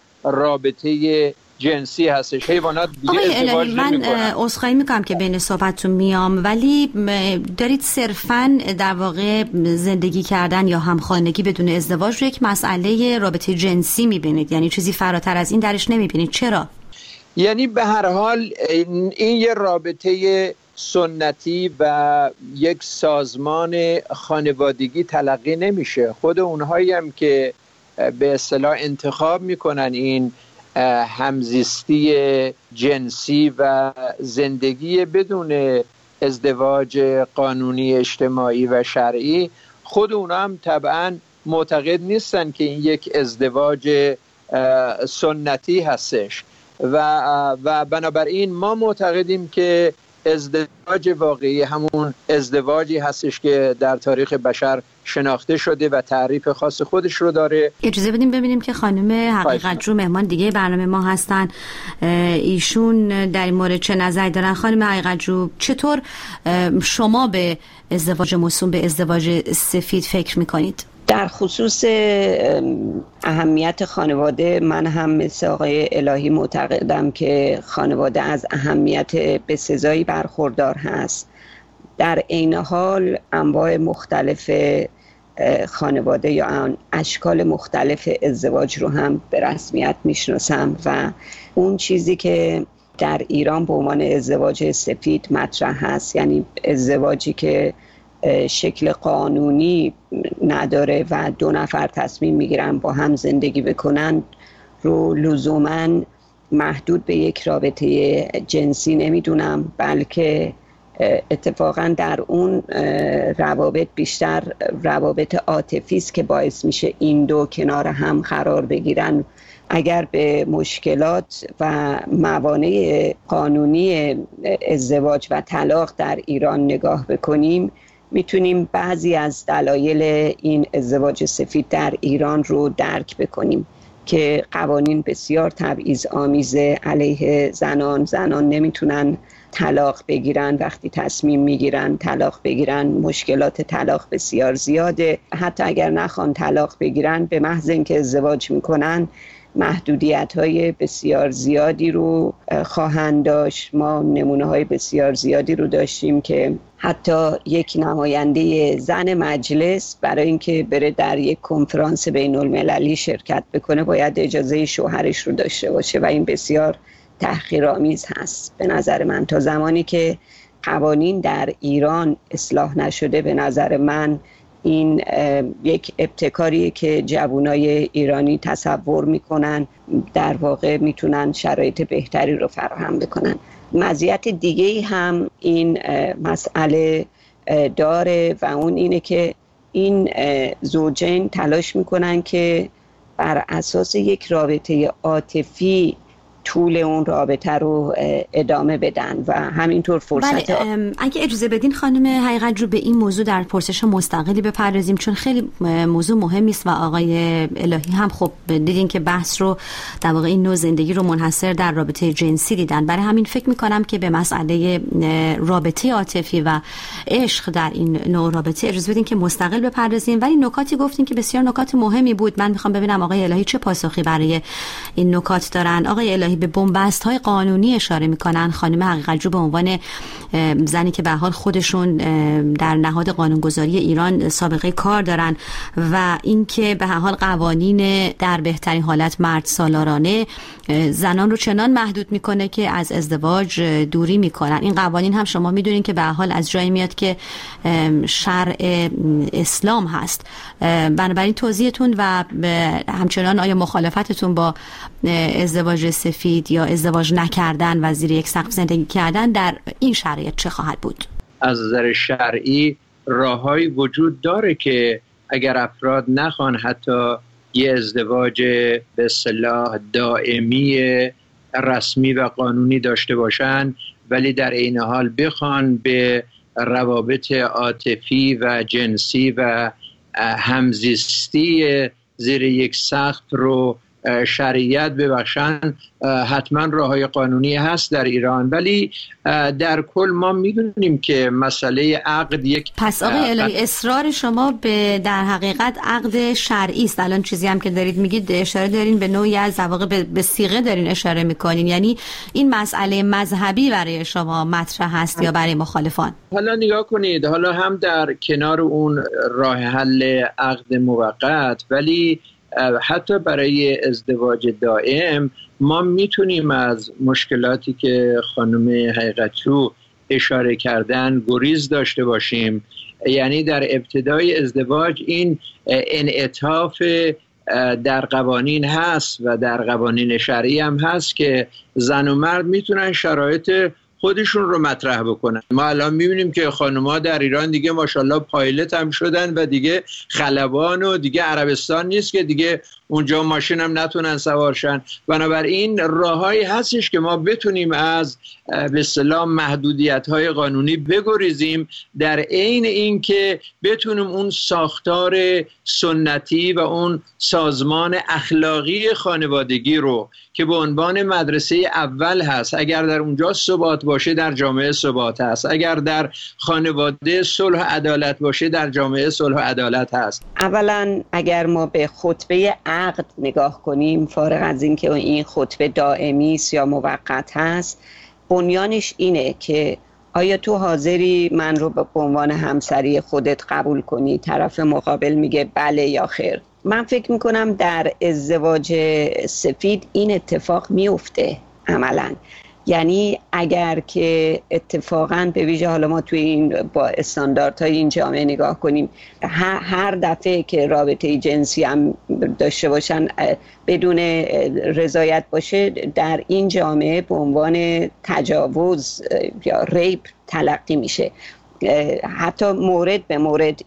رابطه جنسی هستش. حیوانات دیگه ازدواج نمی‌کنن. من عذرخواهی میکنم که بین صحبتتون میام، ولی دارید صرفاً در واقع زندگی کردن یا همخانگی بدون ازدواج رو یک مسئله رابطه جنسی میبینید، یعنی چیزی فراتر از این درش نمیبینید. چرا؟ یعنی به هر حال این یه رابطه سنتی و یک سازمان خانوادگی تلقی نمیشه. خود اونهایی هم که به اصطلاح انتخاب میکنن این همزیستی جنسی و زندگی بدون ازدواج قانونی اجتماعی و شرعی، خود اونا هم طبعا معتقد نیستن که این یک ازدواج سنتی هستش و بنابراین ما معتقدیم که ازدواج واقعی همون ازدواجی هستش که در تاریخ بشر شناخته شده و تعریف خاص خودش رو داره. اجازه بدیم ببینیم که خانم حقیقت جو مهمان دیگه برنامه ما هستن، ایشون در این مورد چه نظری دارن. خانم حقیقت جو، چطور شما به ازدواج موسوم به ازدواج سفید فکر میکنید؟ در خصوص اهمیت خانواده، من هم مثل آقای الهی معتقدم که خانواده از اهمیت بسزایی برخوردار هست. در عین حال انواع مختلف خانواده یا اشکال مختلف ازدواج رو هم به رسمیت میشناسم و اون چیزی که در ایران به عنوان ازدواج سفید مطرح هست، یعنی ازدواجی که شکل قانونی نداره و 2 نفر تصمیم میگیرن با هم زندگی بکنن، رو لزوماً محدود به یک رابطه جنسی نمیدونم، بلکه اتفاقاً در اون روابط بیشتر روابط عاطفی است که باعث میشه این دو کنار هم قرار بگیرن. اگر به مشکلات و موانع قانونی ازدواج و طلاق در ایران نگاه بکنیم، میتونیم بعضی از دلایل این ازدواج سفید در ایران رو درک بکنیم که قوانین بسیار تبعیض‌آمیز علیه زنان نمیتونن طلاق بگیرن، وقتی تصمیم میگیرن طلاق بگیرن مشکلات طلاق بسیار زیاده، حتی اگر نخوان طلاق بگیرن به محض اینکه ازدواج میکنن محدودیت‌های بسیار زیادی رو خواهند داشت. ما نمونه‌های بسیار زیادی رو داشتیم که حتی یک نماینده زن مجلس برای اینکه بره در یک کنفرانس بین‌المللی شرکت بکنه باید اجازه شوهرش رو داشته باشه و این بسیار تحقیرآمیز هست به نظر من. تا زمانی که قوانین در ایران اصلاح نشده، به نظر من این یک ابتکاریه که جوانای ایرانی تصور میکنن در واقع میتونن شرایط بهتری رو فراهم بکنن. مزیت دیگه‌ای هم این مسئله داره و اون اینه که این زوجین تلاش میکنن که بر اساس یک رابطه عاطفی طول اون رابطه رو ادامه بدن و همینطور فرصت. اگه اجازه بدین خانم حقیقت رو به این موضوع در پرسش مستقلی بپردازیم، چون خیلی موضوع مهمی است و آقای الهی هم خب دیدین که بحث رو در واقع این نوع زندگی رو منحصر در رابطه جنسی دیدن. برای همین فکر می‌کنم که به مسئله رابطه عاطفی و عشق در این نوع رابطه اجازه بدین که مستقل بپردازیم، ولی نکاتی گفتین که بسیار نکات مهمی بود. من می‌خوام ببینم آقای الهی چه پاسخی برای این نکات دارن. آقای الهی به بن‌بست‌های قانونی اشاره می‌کنن. خانم حقیقت جو به عنوان زنی که به حال خودشون در نهاد قانونگذاری ایران سابقه کار دارن و اینکه به هر حال قوانین در بهترین حالت مرد سالارانه زنان رو چنان محدود میکنه که از ازدواج دوری میکنن. این قوانین هم شما میدونین که به هر حال از جایی میاد که شرع اسلام هست. بنابراین توضیحتون و همچنان آیا مخالفتتون با ازدواج سفید یا ازدواج نکردن و زیر یک سقف زندگی کردن در این شرایط چه خواهد بود؟ از نظر شرعی راههایی وجود داره که اگر افراد نخوان حتی یه ازدواج به اصطلاح دائمی رسمی و قانونی داشته باشن، ولی در عین حال بخوان به روابط عاطفی و جنسی و همزیستی زیر یک سقف رو شریعت ببخشن، حتما راههای قانونی هست در ایران. ولی در کل ما میدونیم که مسئله عقد یک پس آقای الهی اصرار شما به در حقیقت عقد شرعی است. الان چیزی هم که دارید میگید اشاره دارین به نوعی از واقع به صیغه دارین اشاره میکنین، یعنی این مسئله مذهبی برای شما مطرح هست یا برای مخالفان؟ حالا نگاه کنید، حالا هم در کنار اون راه حل عقد موقت، ولی حتی برای ازدواج دائم ما میتونیم از مشکلاتی که خانم حقیقت‌جو اشاره کردن گریز داشته باشیم. یعنی در ابتدای ازدواج این انعطاف در قوانین هست و در قوانین شرعی هم هست که زن و مرد میتونن شرایط خودشون رو مطرح بکنن. ما الان میبینیم که خانم‌ها در ایران دیگه ماشاءالله پایلت هم شدن و دیگه خلبان و دیگه عربستان نیست که دیگه اونجا ماشین هم نتونن سوارشن. بنابراین راههایی هستش که ما بتونیم از به اصطلاح محدودیت‌های قانونی بگریزیم، در عین این که بتونیم اون ساختار سنتی و اون سازمان اخلاقی خانوادگی رو که به عنوان مدرسه اول هست، اگر در اونجا ثبات باشه در جامعه ثبات هست، اگر در خانواده صلح و عدالت باشه در جامعه صلح و عدالت هست. اولا اگر ما به خطبه عقد نگاه کنیم، فارغ از این که این خطبه دائمی است یا موقت هست، بنیانش اینه که آیا تو حاضری من رو به عنوان همسری خودت قبول کنی؟ طرف مقابل میگه بله یا خیر. من فکر میکنم در ازدواج سفید این اتفاق میفته عملاً. یعنی اگر که اتفاقاً به ویژه حالا ما توی این با استانداردهای این جامعه نگاه کنیم، هر دفعه که رابطه جنسی هم داشته باشن بدون رضایت باشه، در این جامعه به عنوان تجاوز یا ریپ تلقی میشه. حتی مورد به مورد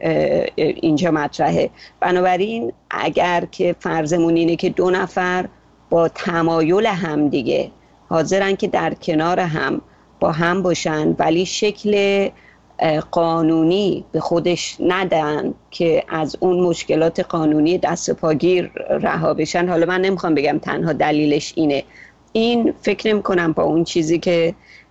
اینجا مطرحه. بنابراین اگر که فرضمون اینه که دو نفر با تمایل هم دیگه حاضرن که در کنار هم با هم باشن، ولی شکل قانونی به خودش ندن که از اون مشکلات قانونی دست پاگیر رها بشن، حالا من نمیخوام بگم تنها دلیلش اینه، این فکر نمی کنم با اون چیزی که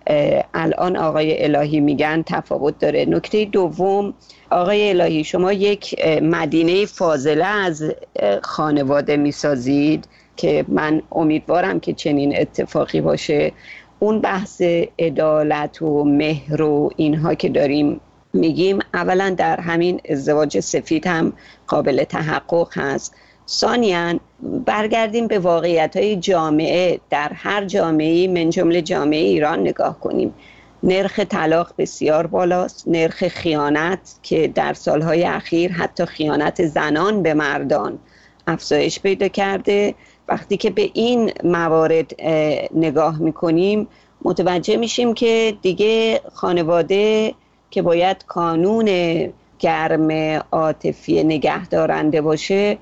الان آقای الهی میگن تفاوت داره. نکته دوم، آقای الهی شما یک مدینه فاضله از خانواده میسازید که من امیدوارم که چنین اتفاقی باشه. اون بحث عدالت و مهر و اینها که داریم میگیم، اولا در همین ازدواج سفید هم قابل تحقق هست. ثانیاً برگردیم به واقعیت‌های جامعه. در هر جامعه‌ای من جمله جامعه ایران نگاه کنیم، نرخ طلاق بسیار بالاست، نرخ خیانت که در سالهای اخیر حتی خیانت زنان به مردان افزایش پیدا کرده. وقتی که به این موارد نگاه میکنیم متوجه میشیم که دیگه خانواده که باید کانون گرم عاطفی نگهدارنده باشه،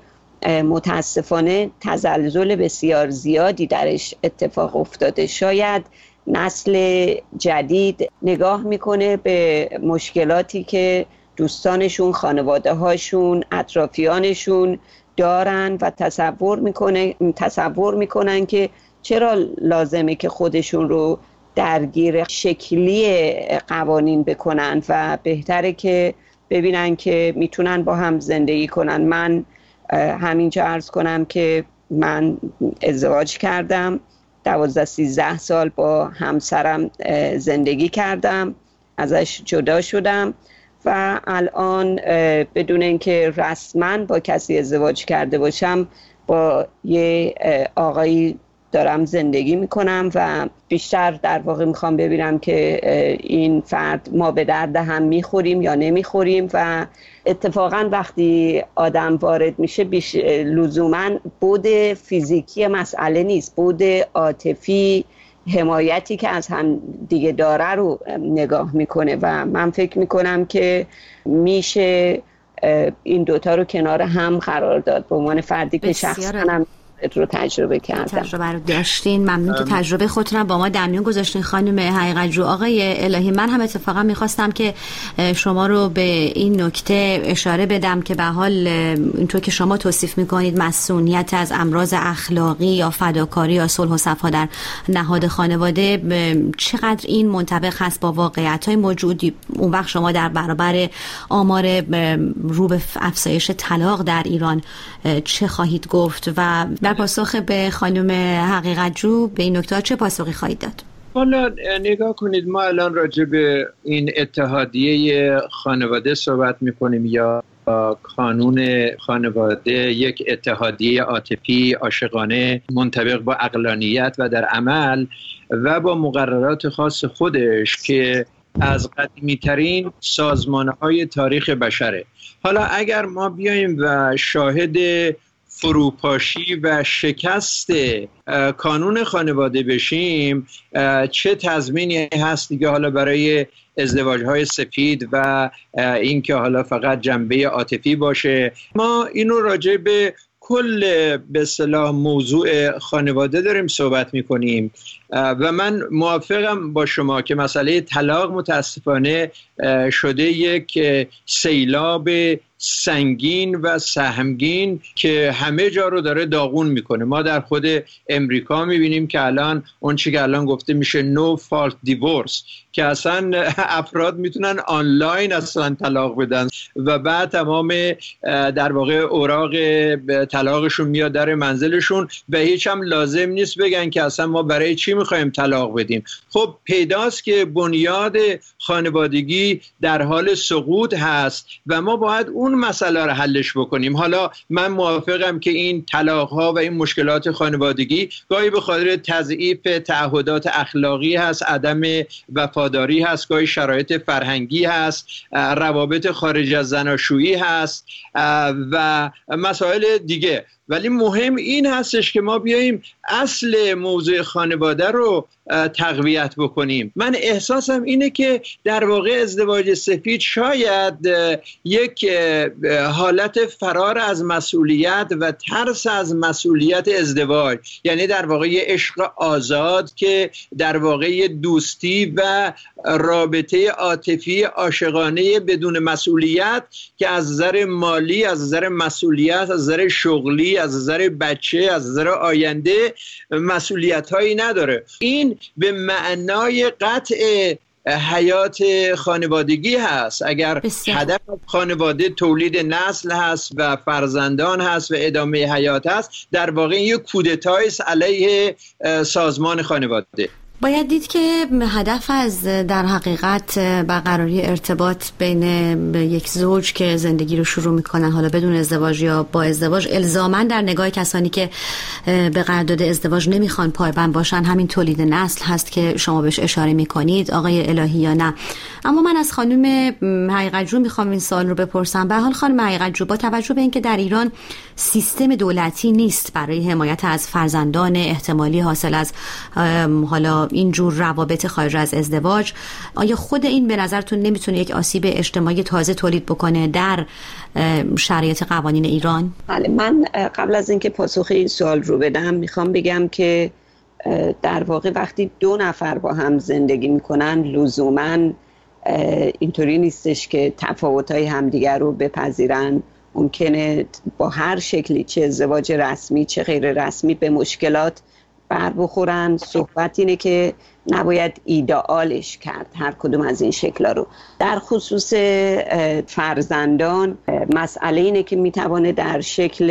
متاسفانه تزلزل بسیار زیادی درش اتفاق افتاده. شاید نسل جدید نگاه میکنه به مشکلاتی که دوستانشون، خانواده هاشون، اطرافیانشون دارن و تصور میکنن که چرا لازمه که خودشون رو درگیر شکلی قوانین بکنن و بهتره که ببینن که میتونن با هم زندگی کنن. من همینجا عرض کنم که من ازدواج کردم، 12-13 سال با همسرم زندگی کردم، ازش جدا شدم و الان بدون اینکه رسما با کسی ازدواج کرده باشم با یه آقایی دارم زندگی میکنم و بیشتر در واقع میخوام ببینم که این فرد ما به درد هم میخوریم یا نمیخوریم. و اتفاقا وقتی آدم وارد میشه لزوما بود فیزیکی مسئله نیست، بود عاطفی، حمایتی که از هم دیگه داره رو نگاه میکنه و من فکر میکنم که میشه این دوتا رو کنار هم قرار داد. به عنوان فردی که شخصا هم رو تجربه کردم. تجربه رو داشتین، ممنون که تجربه خودتون با ما در میون گذاشتین خانم حقیقت جو. آقای الهی، من هم اتفاقا میخواستم که شما رو به این نکته اشاره بدم که به حال اینطور که شما توصیف میکنید مسئولیت از امراض اخلاقی یا فداکاری یا صلح و صفا در نهاد خانواده چقدر این منطبق هست با واقعیت‌های موجودی، اون وقت شما در برابر آمار رو به افزایش طلاق در ایران چه خواهید گفت و در پاسخ به خانم حقیقت جو به این نکته چه پاسخی خواهید داد؟ حالا نگاه کنید، ما الان راجع به این اتحادیه خانواده صحبت میکنیم یا با کانون خانواده یک اتحادیه عاطفی عاشقانه منطبق با عقلانیت و در عمل و با مقررات خاص خودش که از قدیمی‌ترین سازمان‌های تاریخ بشره. حالا اگر ما بیایم و شاهد فروپاشی و شکست کانون خانواده بشیم، چه تضمینی هست دیگه حالا برای ازدواج‌های سفید و اینکه حالا فقط جنبه عاطفی باشه. ما اینو راجع به کل به اصطلاح موضوع خانواده داریم صحبت می‌کنیم و من موافقم با شما که مسئله طلاق متاسفانه شده یک سیلاب سنگین و سهمگین که همه جا رو داره داغون میکنه. ما در خود امریکا میبینیم که الان اون چی که الان گفته میشه no fault divorce که اصلا افراد میتونن آنلاین اصلا طلاق بدن و بعد تمام در واقع اوراق طلاقشون میاد در منزلشون و هیچ هم لازم نیست بگن که اصلا ما برای چی میخوایم طلاق بدیم. خب پیداست که بنیاد خانوادگی در حال سقوط هست و ما باید اون مسئله رو حلش بکنیم. حالا من موافقم که این طلاق‌ها و این مشکلات خانوادگی گاهی به خاطر تضعیف تعهدات اخلاقی هست، عدم وفاداری هست، گاهی شرایط فرهنگی هست، روابط خارج از زناشویی هست و مسائل دیگه. ولی مهم این هستش که ما بیاییم اصل موضوع خانواده رو تقویت بکنیم. من احساسم اینه که در واقع ازدواج سفید شاید یک حالت فرار از مسئولیت و ترس از مسئولیت ازدواج، یعنی در واقع یه عشق آزاد که در واقع دوستی و رابطه عاطفی عاشقانه بدون مسئولیت که از نظر مالی، از نظر مسئولیت، از نظر شغلی، از نظر بچه، از نظر آینده مسئولیت هایی نداره. این به معنای قطع حیات خانوادگی هست. اگر هدف خانواده تولید نسل هست و فرزندان هست و ادامه حیات هست، در واقع یک کودتای است علیه سازمان خانواده. باید دید که هدف از در حقیقت برقراری ارتباط بین یک زوج که زندگی رو شروع میکنن، حالا بدون ازدواج یا با ازدواج، الزاماً در نگاه کسانی که به قرارداد ازدواج نمیخوان پایبند باشن همین تولید نسل هست که شما بهش اشاره میکنید آقای الهی یا نه. اما من از خانم حقیقت جو میخوام این سوال رو بپرسم. به حال خانم حقیقت جو، با توجه به اینکه در ایران سیستم دولتی نیست برای حمایت از فرزندان احتمالی حاصل از حالا اینجور روابط خارج از ازدواج، آیا خود این به نظرتون نمیتونه یک آسیب اجتماعی تازه تولید بکنه در شرایط قوانین ایران؟ بله، من قبل از اینکه پاسخ این سوال رو بدم میخوام بگم که در واقع وقتی دو نفر با هم زندگی میکنن لزوماً اینطوری نیستش که تفاوت‌های همدیگر رو بپذیرن. ممکنه با هر شکلی، چه ازدواج رسمی چه غیر رسمی، به مشکلات بر بخورن. صحبت اینه که نباید ایدئالش کرد هر کدوم از این شکل‌ها رو. در خصوص فرزندان مسئله اینه که میتوانه در شکل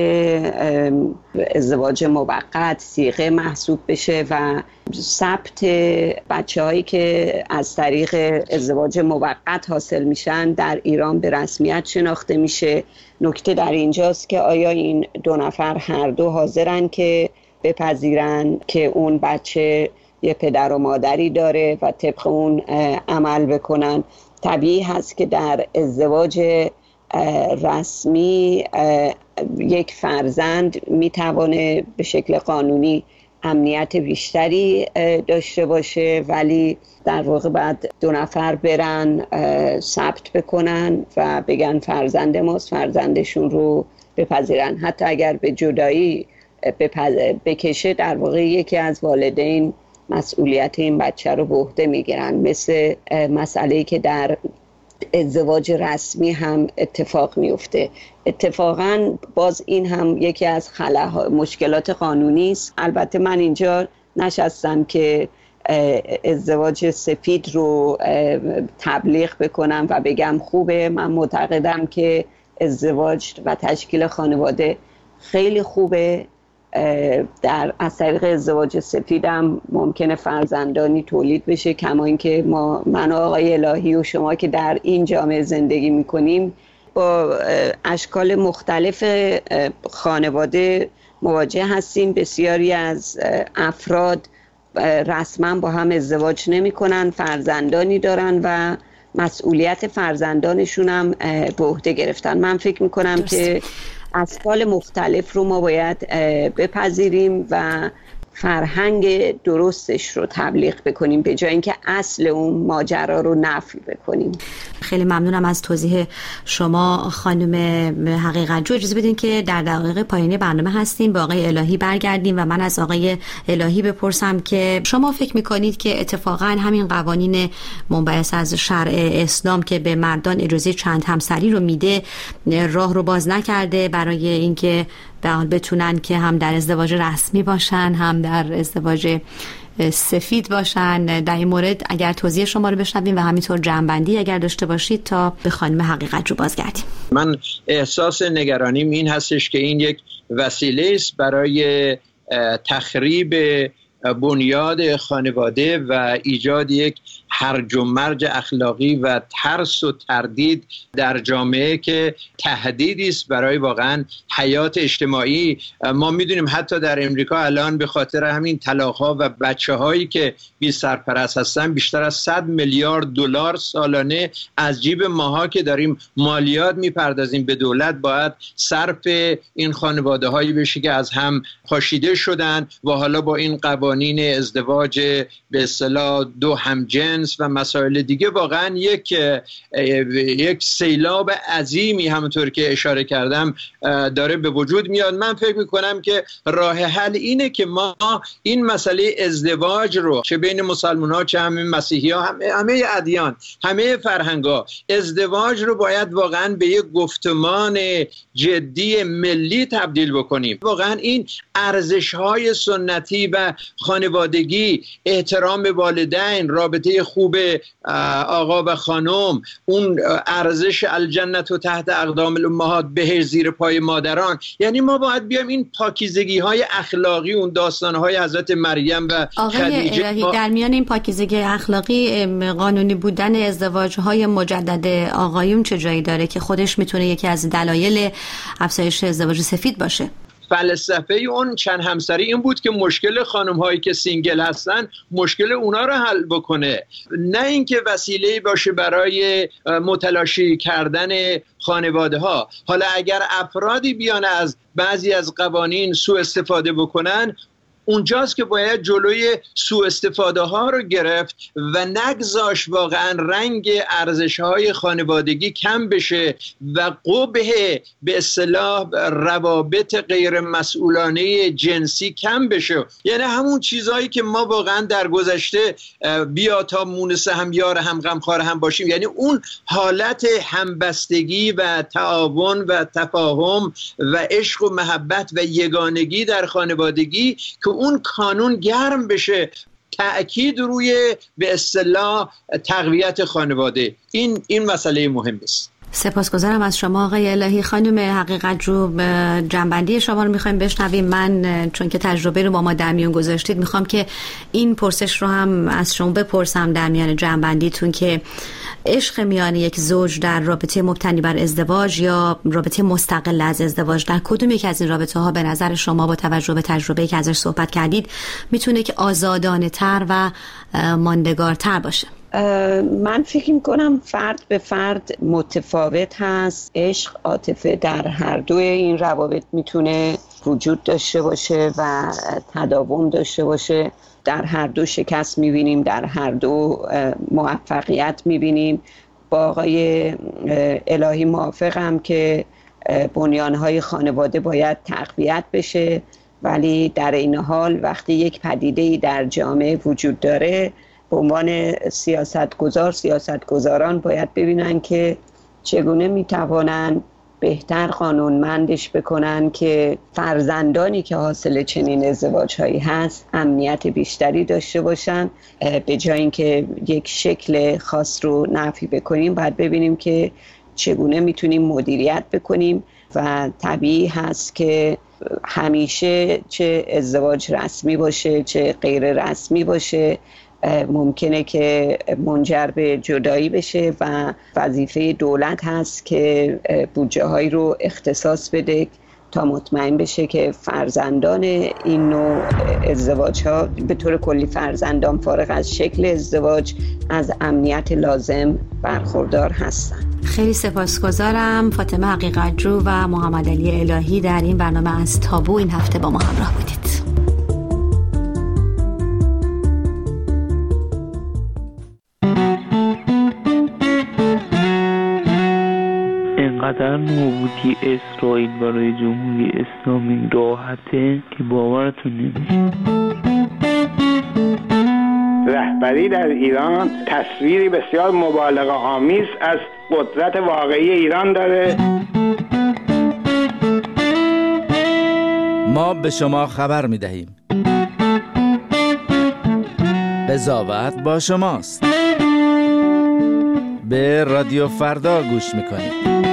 ازدواج موقت صیغه محسوب بشه و ثبت بچه‌هایی که از طریق ازدواج موقت حاصل میشن در ایران به رسمیت شناخته میشه. نکته در اینجاست که آیا این دو نفر هر دو حاضرن که بپذیرن که اون بچه یه پدر و مادری داره و طبق اون عمل بکنن. طبیعی هست که در ازدواج رسمی یک فرزند میتوانه به شکل قانونی امنیت بیشتری داشته باشه، ولی در واقع بعد دو نفر برن ثبت بکنن و بگن فرزند ماست، فرزندشون رو بپذیرن. حتی اگر به جدایی بکشه، در واقع یکی از والدین مسئولیت این بچه رو به عهده میگیرن، مثل مسئله‌ای که در ازدواج رسمی هم اتفاق میفته. اتفاقا باز این هم یکی از مشکلات قانونی است. البته من اینجا نشستم که ازدواج سفید رو تبلیغ بکنم و بگم خوبه. من معتقدم که ازدواج و تشکیل خانواده خیلی خوبه. از طریق ازدواج سفیدم ممکنه فرزندانی تولید بشه، کما اینکه من و آقای الهی و شما که در این جامعه زندگی میکنیم با اشکال مختلف خانواده مواجه هستیم. بسیاری از افراد رسما با هم ازدواج نمی کنن، فرزندانی دارن و مسئولیت فرزندانشون هم به عهده گرفتن. من فکر می کنم که اشکال مختلف رو ما باید بپذیریم و فرهنگ درستش رو تبلیغ بکنیم به جای اینکه اصل اون ماجرا رو نفی بکنیم. خیلی ممنونم از توضیح شما خانم حقیقت‌جو. اجازه بدین که در دقایق پایانی برنامه هستیم با آقای الهی برگردیم و من از آقای الهی بپرسم که شما فکر میکنید که اتفاقا همین قوانین منبعث از شرع اسلام که به مردان اجازه چند همسری رو میده راه رو باز نکرده برای اینکه بتونن که هم در ازدواج رسمی باشن هم در ازدواج سفید باشن؟ در این مورد اگر توضیح شما رو بشنویم و همینطور جمع‌بندی اگر داشته باشید تا به خانم حقیقت‌جو بازگردیم. من احساس نگرانیم این هستش که این یک وسیله است برای تخریب بنیاد خانواده و ایجاد یک هرج و مرج اخلاقی و ترس و تردید در جامعه که تهدیدی است برای واقعا حیات اجتماعی. ما میدونیم حتی در امریکا الان به خاطر همین طلاق‌ها و بچه‌هایی که بی سرپرست هستن بیشتر از 100 میلیارد دلار سالانه از جیب ماها که داریم مالیات میپردازیم به دولت باید صرف این خانواده‌هایی بشه که از هم پاشیده شدن و حالا با این قوانین ازدواج به اصطلاح دو همجنس و مسائل دیگه واقعا یک سیلاب عظیمی همونطور که اشاره کردم داره به وجود میاد. من فکر میکنم که راه حل اینه که ما این مسئله ازدواج رو چه بین مسلمان ها چه همه مسیحی ها همه ادیان همه فرهنگ ها ازدواج رو باید واقعا به یک گفتمان جدی ملی تبدیل بکنیم. واقعا این ارزش های سنتی و خانوادگی، احترام والدین، رابطه خوب آقا و خانم، اون ارزش الجنت و تحت اقدام الامهات، بهشت زیر پای مادران، یعنی ما باید بیایم این پاکیزگی های اخلاقی، اون داستان های حضرت مریم و خدیجه. الهی در میان این پاکیزگی اخلاقی قانونی بودن ازدواج های مجدد آقایون چه جایی داره که خودش میتونه یکی از دلایل افزایش ازدواج سفید باشه؟ فلسفه اون چند همسری این بود که مشکل خانم هایی که سینگل هستن مشکل اونا رو حل بکنه، نه اینکه وسیله باشه برای متلاشی کردن خانواده ها. حالا اگر افرادی بیان از بعضی از قوانین سوء استفاده بکنن اونجاست که باید جلوی سوء استفاده ها رو گرفت و نگذاش واقعا رنگ ارزش های خانوادگی کم بشه و قبح به اصطلاح روابط غیر مسئولانه جنسی کم بشه. یعنی همون چیزهایی که ما واقعا در گذشته بیا تا مونس هم یار هم غمخوار هم باشیم، یعنی اون حالت همبستگی و تعاون و تفاهم و عشق و محبت و یگانگی در خانوادگی که اون کانون گرم بشه، تأکید روی به اصطلاح تقویت خانواده، این مسئله مهم است. سپاسگزارم از شما آقای الهی. خانم حقیقت‌جو جنبندی شما رو میخوایم بشنویم. من چون که تجربه رو با ما در میون گذاشتید میخوام که این پرسش رو هم از شما بپرسم در میان جنبندیتون که عشق میان یک زوج در رابطه مبتنی بر ازدواج یا رابطه مستقل از ازدواج در کدوم یک از این رابطه ها به نظر شما با توجه به تجربه‌ای که ازش صحبت کردید میتونه که آزادانه تر و ماندگارتر باشه؟ من فکر میکنم فرد به فرد متفاوت هست. عشق، عاطفه در هر دوی این روابط میتونه وجود داشته باشه و تداوم داشته باشه. در هر دو شکست میبینیم، در هر دو موفقیت میبینیم. با آقای الهی موافقم که بنیانهای خانواده باید تقویت بشه، ولی در این حال وقتی یک پدیده‌ای در جامعه وجود داره به عنوان سیاستگزاران باید ببینن که چگونه میتوانن بهتر قانونمندش بکنن که فرزندانی که حاصل چنین ازدواج‌هایی هست امنیت بیشتری داشته باشن. به جای اینکه یک شکل خاص رو نفی بکنیم باید ببینیم که چگونه میتونیم مدیریت بکنیم و طبیعی هست که همیشه چه ازدواج رسمی باشه چه غیر رسمی باشه ممکنه که منجر به جدایی بشه و وظیفه دولت هست که بودجه هایی رو اختصاص بده تا مطمئن بشه که فرزندان این نوع ازدواج ها به طور کلی فرزندان فارغ از شکل ازدواج از امنیت لازم برخوردار هستن. خیلی سپاسگزارم. فاطمه حقیقت‌جو و محمد علی الهی در این برنامه از تابو این هفته با ما همراه بودید. اینقدر نابودی اسرائیل برای جمهوری اسلامی راحته که باورتون نمیشه. رهبری در ایران تصویری بسیار مبالغه آمیز از قدرت واقعی ایران داره. ما به شما خبر می‌دهیم. قضاوت با شماست. به رادیو فردا گوش می‌کنید.